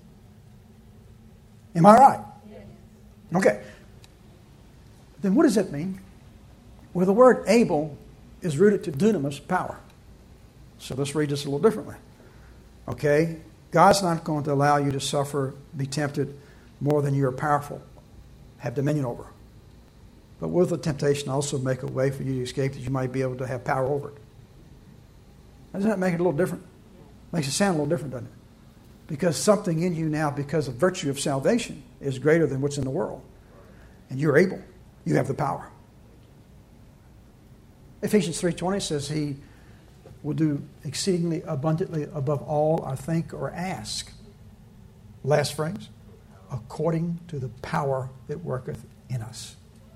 Am I right? Okay. Then what does that mean? Well, the word Abel is rooted to dunamis, power. So let's read this a little differently. Okay? God's not going to allow you to suffer, be tempted more than you are powerful, have dominion over. But will the temptation also make a way for you to escape, that you might be able to have power over it? Doesn't that make it a little different? Makes it sound a little different, doesn't it? Because something in you now, because of virtue of salvation, is greater than what's in the world. And you're able. You have the power. Ephesians 3:20 says he will do exceedingly abundantly above all I think or ask. Last phrase. According to the power that worketh in us.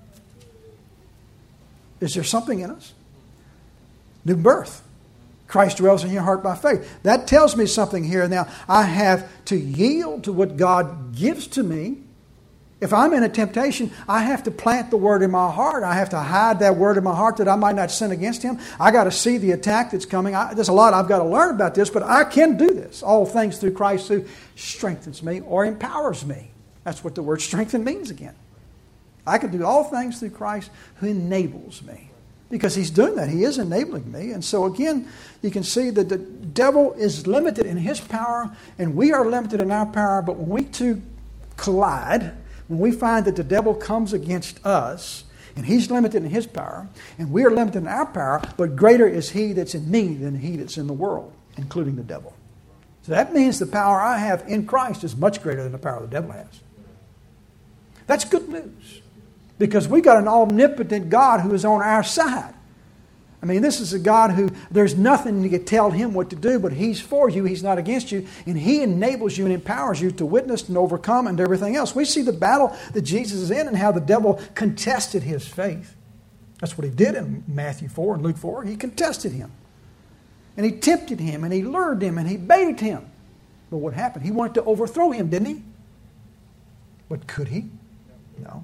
Is there something in us? New birth. Christ dwells in your heart by faith. That tells me something here. Now, I have to yield to what God gives to me. If I'm in a temptation, I have to plant the word in my heart. I have to hide that word in my heart that I might not sin against him. I got to see the attack that's coming. There's a lot I've got to learn about this, but I can do this. All things through Christ who strengthens me or empowers me. That's what the word strengthen means again. I can do all things through Christ who enables me. Because he's doing that. He is enabling me. And so again, you can see that the devil is limited in his power and we are limited in our power. But when we two collide, when we find that the devil comes against us and he's limited in his power and we are limited in our power, but greater is he that's in me than he that's in the world, including the devil. So that means the power I have in Christ is much greater than the power the devil has. That's good news. Because we got an omnipotent God who is on our side. I mean, this is a God who there's nothing you can tell him what to do, but he's for you, he's not against you, and he enables you and empowers you to witness and overcome and everything else. We see the battle that Jesus is in and how the devil contested his faith. That's what he did in Matthew 4 and Luke 4. He contested him. And he tempted him, and he lured him, and he baited him. But what happened? He wanted to overthrow him, didn't he? But could he? No.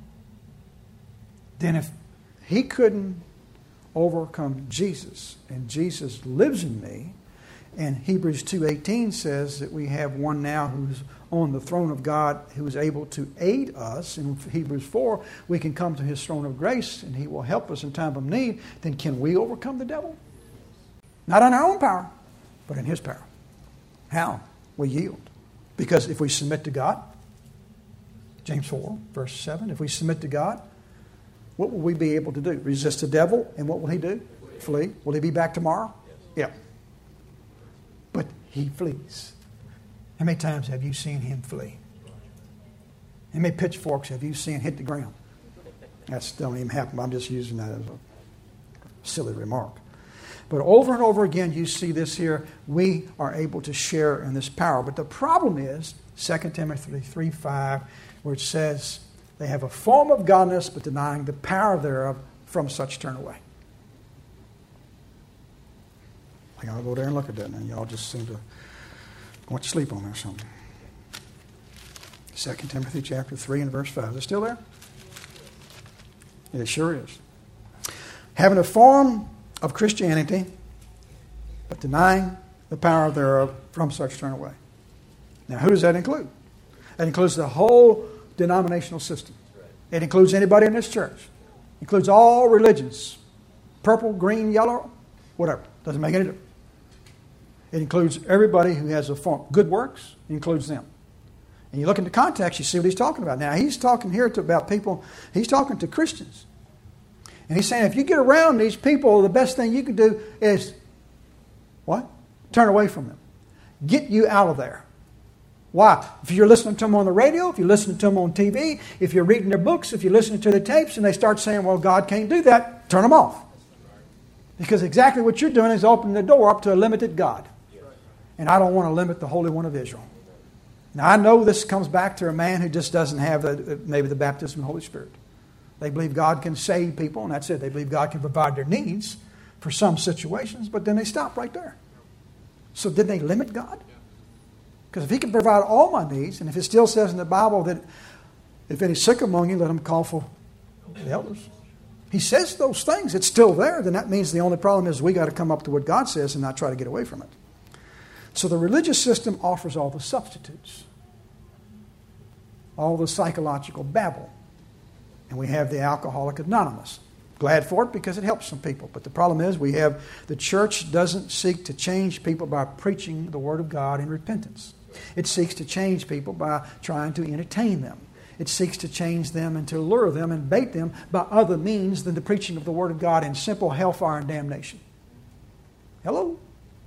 Then if he couldn't overcome Jesus, and Jesus lives in me, and Hebrews 2:18 says that we have one now who's on the throne of God who is able to aid us. In Hebrews 4, we can come to his throne of grace, and he will help us in time of need. Then can we overcome the devil? Not on our own power, but in his power. How? We yield. Because if we submit to God, James 4, verse 7, if we submit to God, what will we be able to do? Resist the devil, and what will he do? Flee. Will he be back tomorrow? Yeah. But he flees. How many times have you seen him flee? How many pitchforks have you seen hit the ground? That don't even happen. I'm just using that as a silly remark. But over and over again, you see this here. We are able to share in this power. But the problem is, 2 Timothy 3:5, where it says, they have a form of godliness, but denying the power thereof, from such turn away. I gotta go there and look at that, and y'all just seem to want to sleep on there or something. 2 Timothy chapter 3 and verse 5. Is it still there? It sure is. Having a form of Christianity, but denying the power thereof, from such turn away. Now, who does that include? That includes the whole denominational system. It includes anybody in this church. It includes all religions. Purple, green, yellow, whatever. Doesn't make any difference. It includes everybody who has a form. Good works, it includes them. And you look into context, you see what he's talking about. Now, he's talking here about people, he's talking to Christians. And he's saying if you get around these people, the best thing you can do is, what? Turn away from them. Get you out of there. Why? If you're listening to them on the radio, if you're listening to them on TV, if you're reading their books, if you're listening to the tapes, and they start saying, well, God can't do that, turn them off. Because exactly what you're doing is opening the door up to a limited God. And I don't want to limit the Holy One of Israel. Now, I know this comes back to a man who just doesn't have maybe the baptism of the Holy Spirit. They believe God can save people, and that's it. They believe God can provide their needs for some situations, but then they stop right there. So did they limit God? Because if He can provide all my needs, and if it still says in the Bible that if any sick among you, let him call for the elders. He says those things. It's still there. Then that means the only problem is we got to come up to what God says and not try to get away from it. So the religious system offers all the substitutes, all the psychological babble. And we have the Alcoholic Anonymous. Glad for it because it helps some people. But the problem is the church doesn't seek to change people by preaching the Word of God in repentance. It seeks to change people by trying to entertain them. It seeks to change them and to lure them and bait them by other means than the preaching of the Word of God in simple hellfire and damnation. Hello?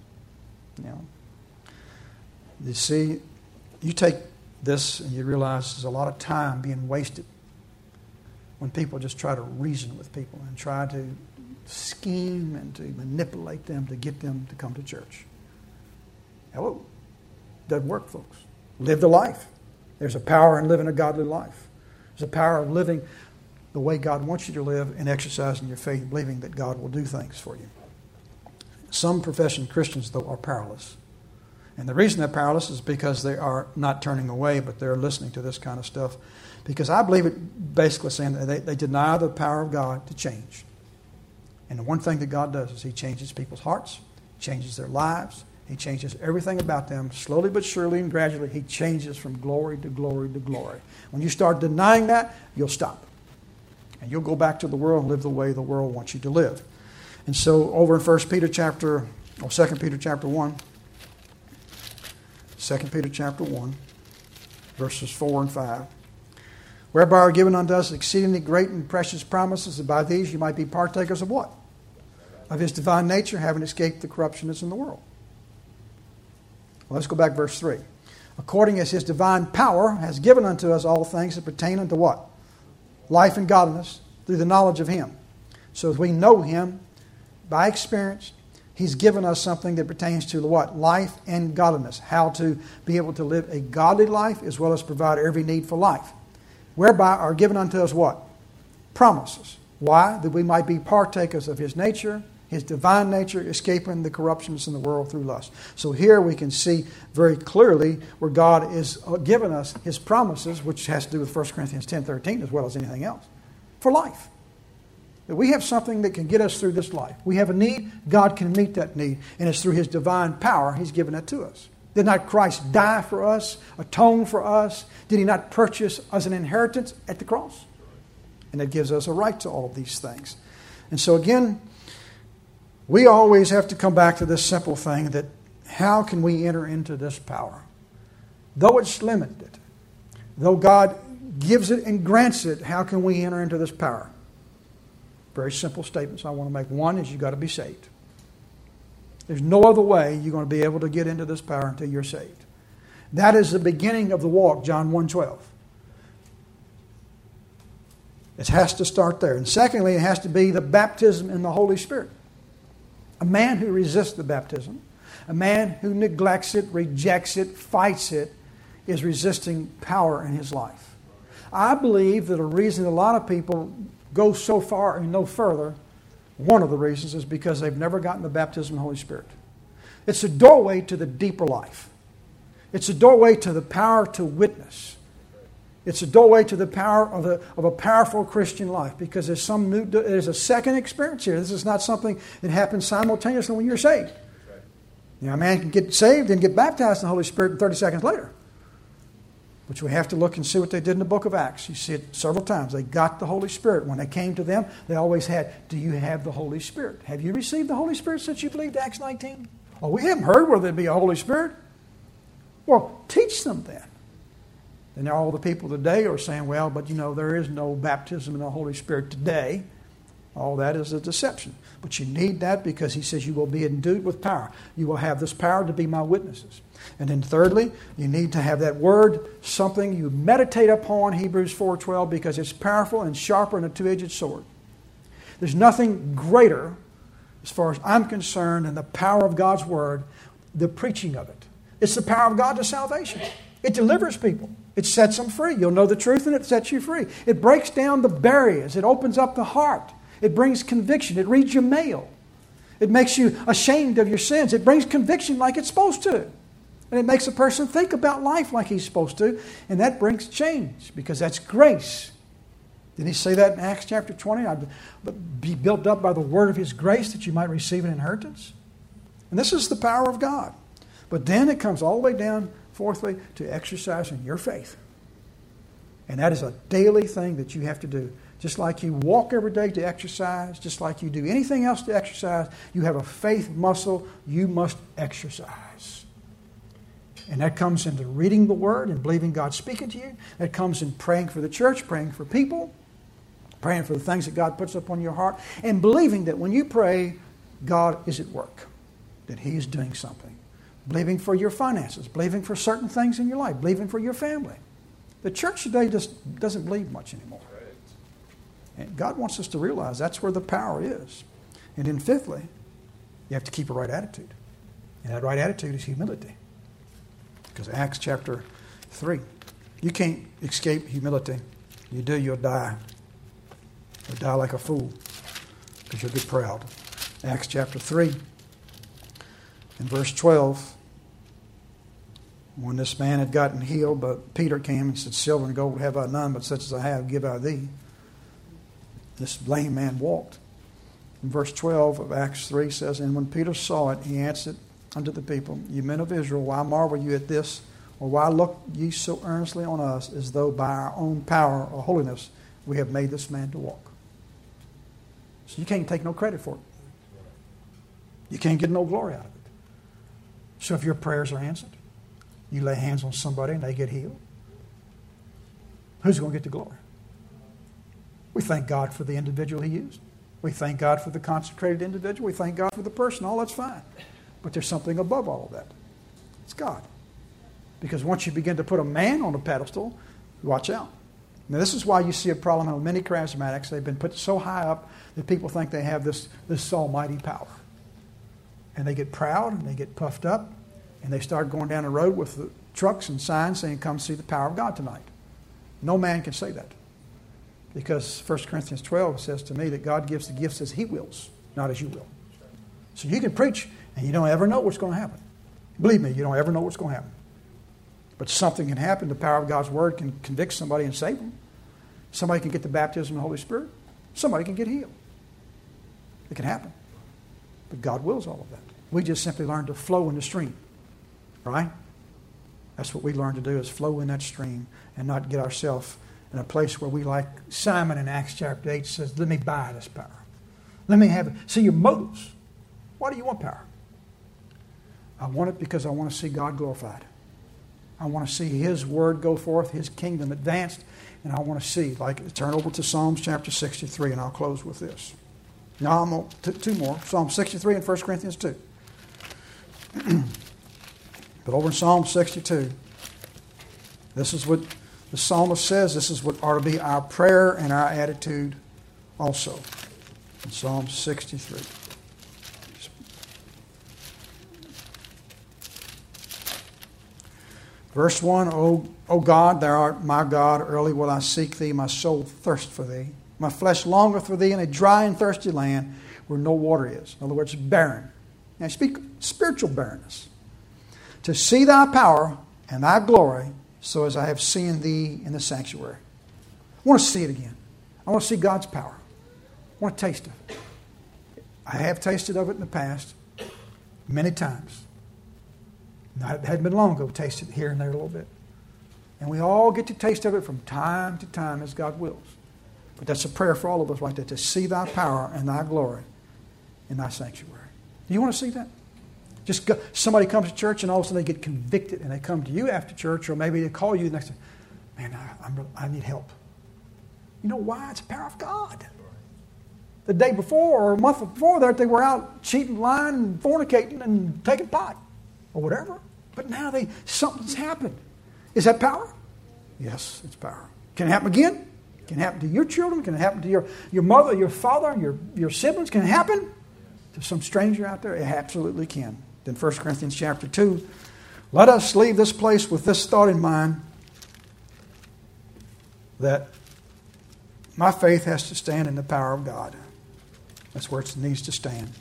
You see, you take this and you realize there's a lot of time being wasted when people just try to reason with people and try to scheme and to manipulate them to get them to come to church. Hello? Doesn't work, folks. Live the life. There's a power in living a godly life. There's a power of living the way God wants you to live and exercising your faith, believing that God will do things for you. Some professing Christians, though, are powerless. And the reason they're powerless is because they are not turning away, but they're listening to this kind of stuff. Because I believe it basically saying that they deny the power of God to change. And the one thing that God does is He changes people's hearts, changes their lives, He changes everything about them, slowly but surely and gradually. He changes from glory to glory to glory. When you start denying that, you'll stop. And you'll go back to the world and live the way the world wants you to live. And so over in 2 Peter chapter 1, 2 Peter chapter 1, verses 4 and 5. Whereby are given unto us exceedingly great and precious promises, that by these you might be partakers of what? Of His divine nature, having escaped the corruption that's in the world. Well, let's go back to verse 3. According as His divine power has given unto us all things that pertain unto what? Life and godliness, through the knowledge of Him. So as we know Him by experience, He's given us something that pertains to what? Life and godliness. How to be able to live a godly life as well as provide every need for life. Whereby are given unto us what? Promises. Why? That we might be partakers of His nature, His divine nature, escaping the corruptions in the world through lust. So here we can see very clearly where God is giving us His promises, which has to do with 1 Corinthians 10:13 as well as anything else, for life. That we have something that can get us through this life. We have a need, God can meet that need, and it's through His divine power He's given it to us. Did not Christ die for us, atone for us? Did He not purchase us an inheritance at the cross? And that gives us a right to all of these things. And so again, we always have to come back to this simple thing that how can we enter into this power? Though it's limited, though God gives it and grants it, how can we enter into this power? Very simple statements I want to make. One is you've got to be saved. There's no other way you're going to be able to get into this power until you're saved. That is the beginning of the walk, John 1:12. It has to start there. And secondly, it has to be the baptism in the Holy Spirit. A man who resists the baptism, a man who neglects it, rejects it, fights it, is resisting power in his life. I believe that a reason a lot of people go so far and no further, one of the reasons is because they've never gotten the baptism of the Holy Spirit. It's a doorway to the deeper life. It's a doorway to the power to witness. It's a doorway to the power of a powerful Christian life, because there's a second experience here. This is not something that happens simultaneously when you're saved. You know, a man can get saved and get baptized in the Holy Spirit 30 seconds later. Which we have to look and see what they did in the book of Acts. You see it several times. They got the Holy Spirit. When they came to them, they always had, do you have the Holy Spirit? Have you received the Holy Spirit since you believed Acts 19? Oh, we haven't heard where there'd be a Holy Spirit. Well, teach them then. And all the people today are saying, well, but you know, there is no baptism in the Holy Spirit today. All that is a deception. But you need that because he says you will be endued with power. You will have this power to be my witnesses. And then thirdly, you need to have that word, something you meditate upon, Hebrews 4:12, because it's powerful and sharper than a two-edged sword. There's nothing greater, as far as I'm concerned, than the power of God's word, the preaching of it. It's the power of God to salvation. It delivers people. It sets them free. You'll know the truth and it sets you free. It breaks down the barriers. It opens up the heart. It brings conviction. It reads your mail. It makes you ashamed of your sins. It brings conviction like it's supposed to. And it makes a person think about life like he's supposed to. And that brings change because that's grace. Did he say that in Acts chapter 20? Be built up by the word of his grace that you might receive an inheritance. And this is the power of God. But then it comes all the way down, fourthly, to exercising your faith. And that is a daily thing that you have to do. Just like you walk every day to exercise, just like you do anything else to exercise, you have a faith muscle you must exercise. And that comes into reading the Word and believing God's speaking to you. That comes in praying for the church, praying for people, praying for the things that God puts upon your heart, and believing that when you pray, God is at work, that He is doing something. Believing for your finances, believing for certain things in your life, believing for your family. The church today just doesn't believe much anymore. And God wants us to realize that's where the power is. And then fifthly, you have to keep a right attitude. And that right attitude is humility. Because Acts chapter 3, you can't escape humility. You do, you'll die. You'll die like a fool because you'll get proud. Acts chapter 3 in verse 12, when this man had gotten healed, but Peter came and said, "Silver and gold have I none, but such as I have give I thee." This lame man walked. In verse 12 of Acts 3 says, "And when Peter saw it, he answered unto the people, Ye men of Israel, why marvel you at this? Or why look ye so earnestly on us, as though by our own power or holiness we have made this man to walk?" So you can't take no credit for it. You can't get no glory out of it. So if your prayers are answered, you lay hands on somebody and they get healed, who's going to get the glory? We thank God for the individual He used. We thank God for the consecrated individual. We thank God for the person. All that's fine. But there's something above all of that. It's God. Because once you begin to put a man on a pedestal, watch out. Now this is why you see a problem with many charismatics. They've been put so high up that people think they have this almighty power. And they get proud and they get puffed up and they start going down the road with the trucks and signs saying, "Come see the power of God tonight." No man can say that. Because 1 Corinthians 12 says to me that God gives the gifts as He wills, not as you will. So you can preach and you don't ever know what's going to happen. Believe me, you don't ever know what's going to happen. But something can happen. The power of God's Word can convict somebody and save them. Somebody can get the baptism of the Holy Spirit. Somebody can get healed. It can happen. But God wills all of that. We just simply learn to flow in the stream. Right? That's what we learn to do, is flow in that stream and not get ourselves in a place where we, like Simon in Acts chapter 8 says, "Let me buy this power. Let me have it." See your motives. Why do you want power? I want it because I want to see God glorified. I want to see His Word go forth, His kingdom advanced, and I want to see, like, turn over to Psalms chapter 63, and I'll close with this. Now, I'm two more. Psalm 63 and 1 Corinthians 2. But over in Psalm 62, this is what the psalmist says. This is what ought to be our prayer and our attitude also. In Psalm 63. Verse 1, O God, Thou art my God, early will I seek Thee, my soul thirsts for Thee. My flesh longeth for Thee in a dry and thirsty land where no water is. In other words, barren. Now speak spiritual barrenness. To see Thy power and Thy glory, so as I have seen Thee in the sanctuary. I want to see it again. I want to see God's power. I want to taste of it. I have tasted of it in the past many times. It hadn't been long ago, tasted it here and there a little bit. And we all get to taste of it from time to time as God wills. But that's a prayer for all of us like that, to see Thy power and Thy glory in Thy sanctuary. Do you want to see that? Just go, somebody comes to church and all of a sudden they get convicted and they come to you after church, or maybe they call you the next day. "Man, I need help." You know why? It's the power of God. the day before or a month before that, they were out cheating, lying, and fornicating and taking pot or whatever. But now something's happened. Is that power? Yes, it's power. Can it happen again? Can it happen to your children? Can it happen to your mother, your father, your siblings? Can it happen to some stranger out there? It absolutely can. Then 1 Corinthians chapter 2, let us leave this place with this thought in mind, that my faith has to stand in the power of God. That's where it needs to stand.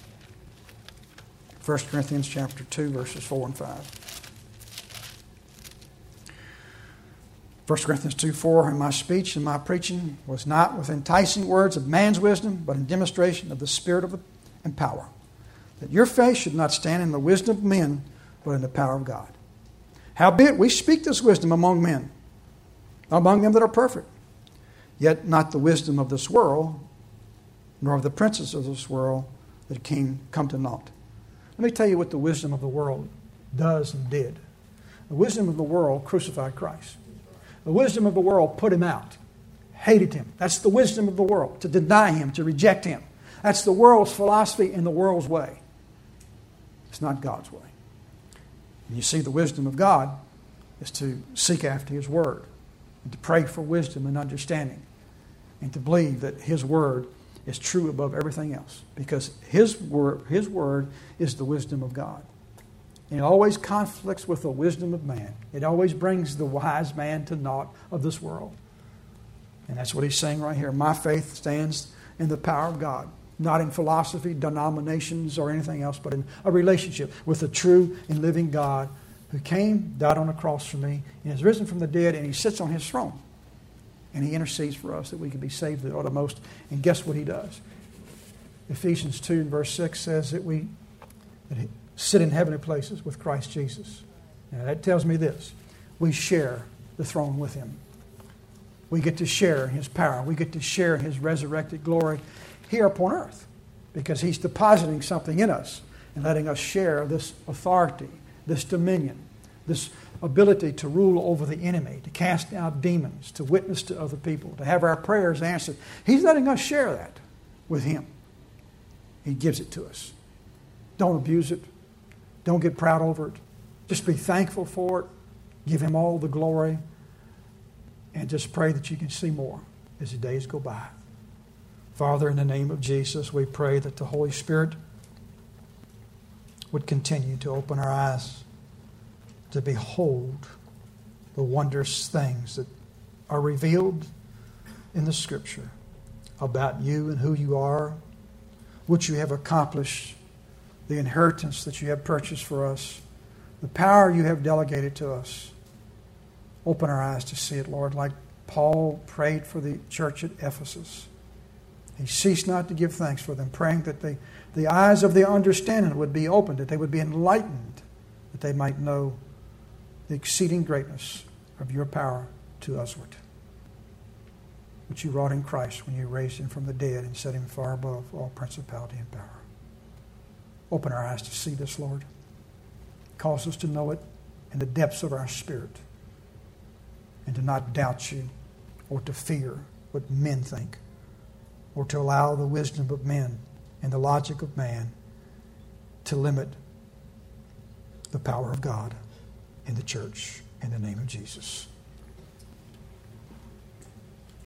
1 Corinthians chapter 2, verses 4 and 5. 1 Corinthians 2:4, and my speech and my preaching was not with enticing words of man's wisdom, but in demonstration of the Spirit and power, that your faith should not stand in the wisdom of men, but in the power of God. Howbeit we speak this wisdom among men, among them that are perfect, yet not the wisdom of this world, nor of the princes of this world that come to naught. Let me tell you what the wisdom of the world does and did. The wisdom of the world crucified Christ. The wisdom of the world put him out, hated him. That's the wisdom of the world, to deny him, to reject him. That's the world's philosophy and the world's way. It's not God's way. And you see, the wisdom of God is to seek after His Word and to pray for wisdom and understanding and to believe that His Word is true above everything else, because His Word is the wisdom of God. And it always conflicts with the wisdom of man. It always brings the wise man to naught of this world. And that's what he's saying right here. My faith stands in the power of God, not in philosophy, denominations, or anything else, but in a relationship with the true and living God who came, died on the cross for me, and is risen from the dead, and He sits on His throne. And He intercedes for us that we can be saved to the uttermost. And guess what He does? Ephesians 2 and verse 6 says that we sit in heavenly places with Christ Jesus. Now that tells me this: we share the throne with Him. We get to share His power. We get to share His resurrected glory here upon earth, because He's depositing something in us and letting us share this authority, this dominion, this ability to rule over the enemy, to cast out demons, to witness to other people, to have our prayers answered. He's letting us share that with Him. He gives it to us. Don't abuse it. Don't get proud over it. Just be thankful for it. Give Him all the glory. And just pray that you can see more as the days go by. Father, in the name of Jesus, we pray that the Holy Spirit would continue to open our eyes to behold the wondrous things that are revealed in the Scripture about You and who You are, what You have accomplished, the inheritance that You have purchased for us, the power You have delegated to us. Open our eyes to see it, Lord, like Paul prayed for the church at Ephesus. He ceased not to give thanks for them, praying that the eyes of their understanding would be opened, that they would be enlightened, that they might know the exceeding greatness of Your power to usward, which You wrought in Christ when You raised Him from the dead and set Him far above all principality and power. Open our eyes to see this, Lord. Cause us to know it in the depths of our spirit, and to not doubt You or to fear what men think, or to allow the wisdom of men and the logic of man to limit the power of God in the church, in the name of Jesus.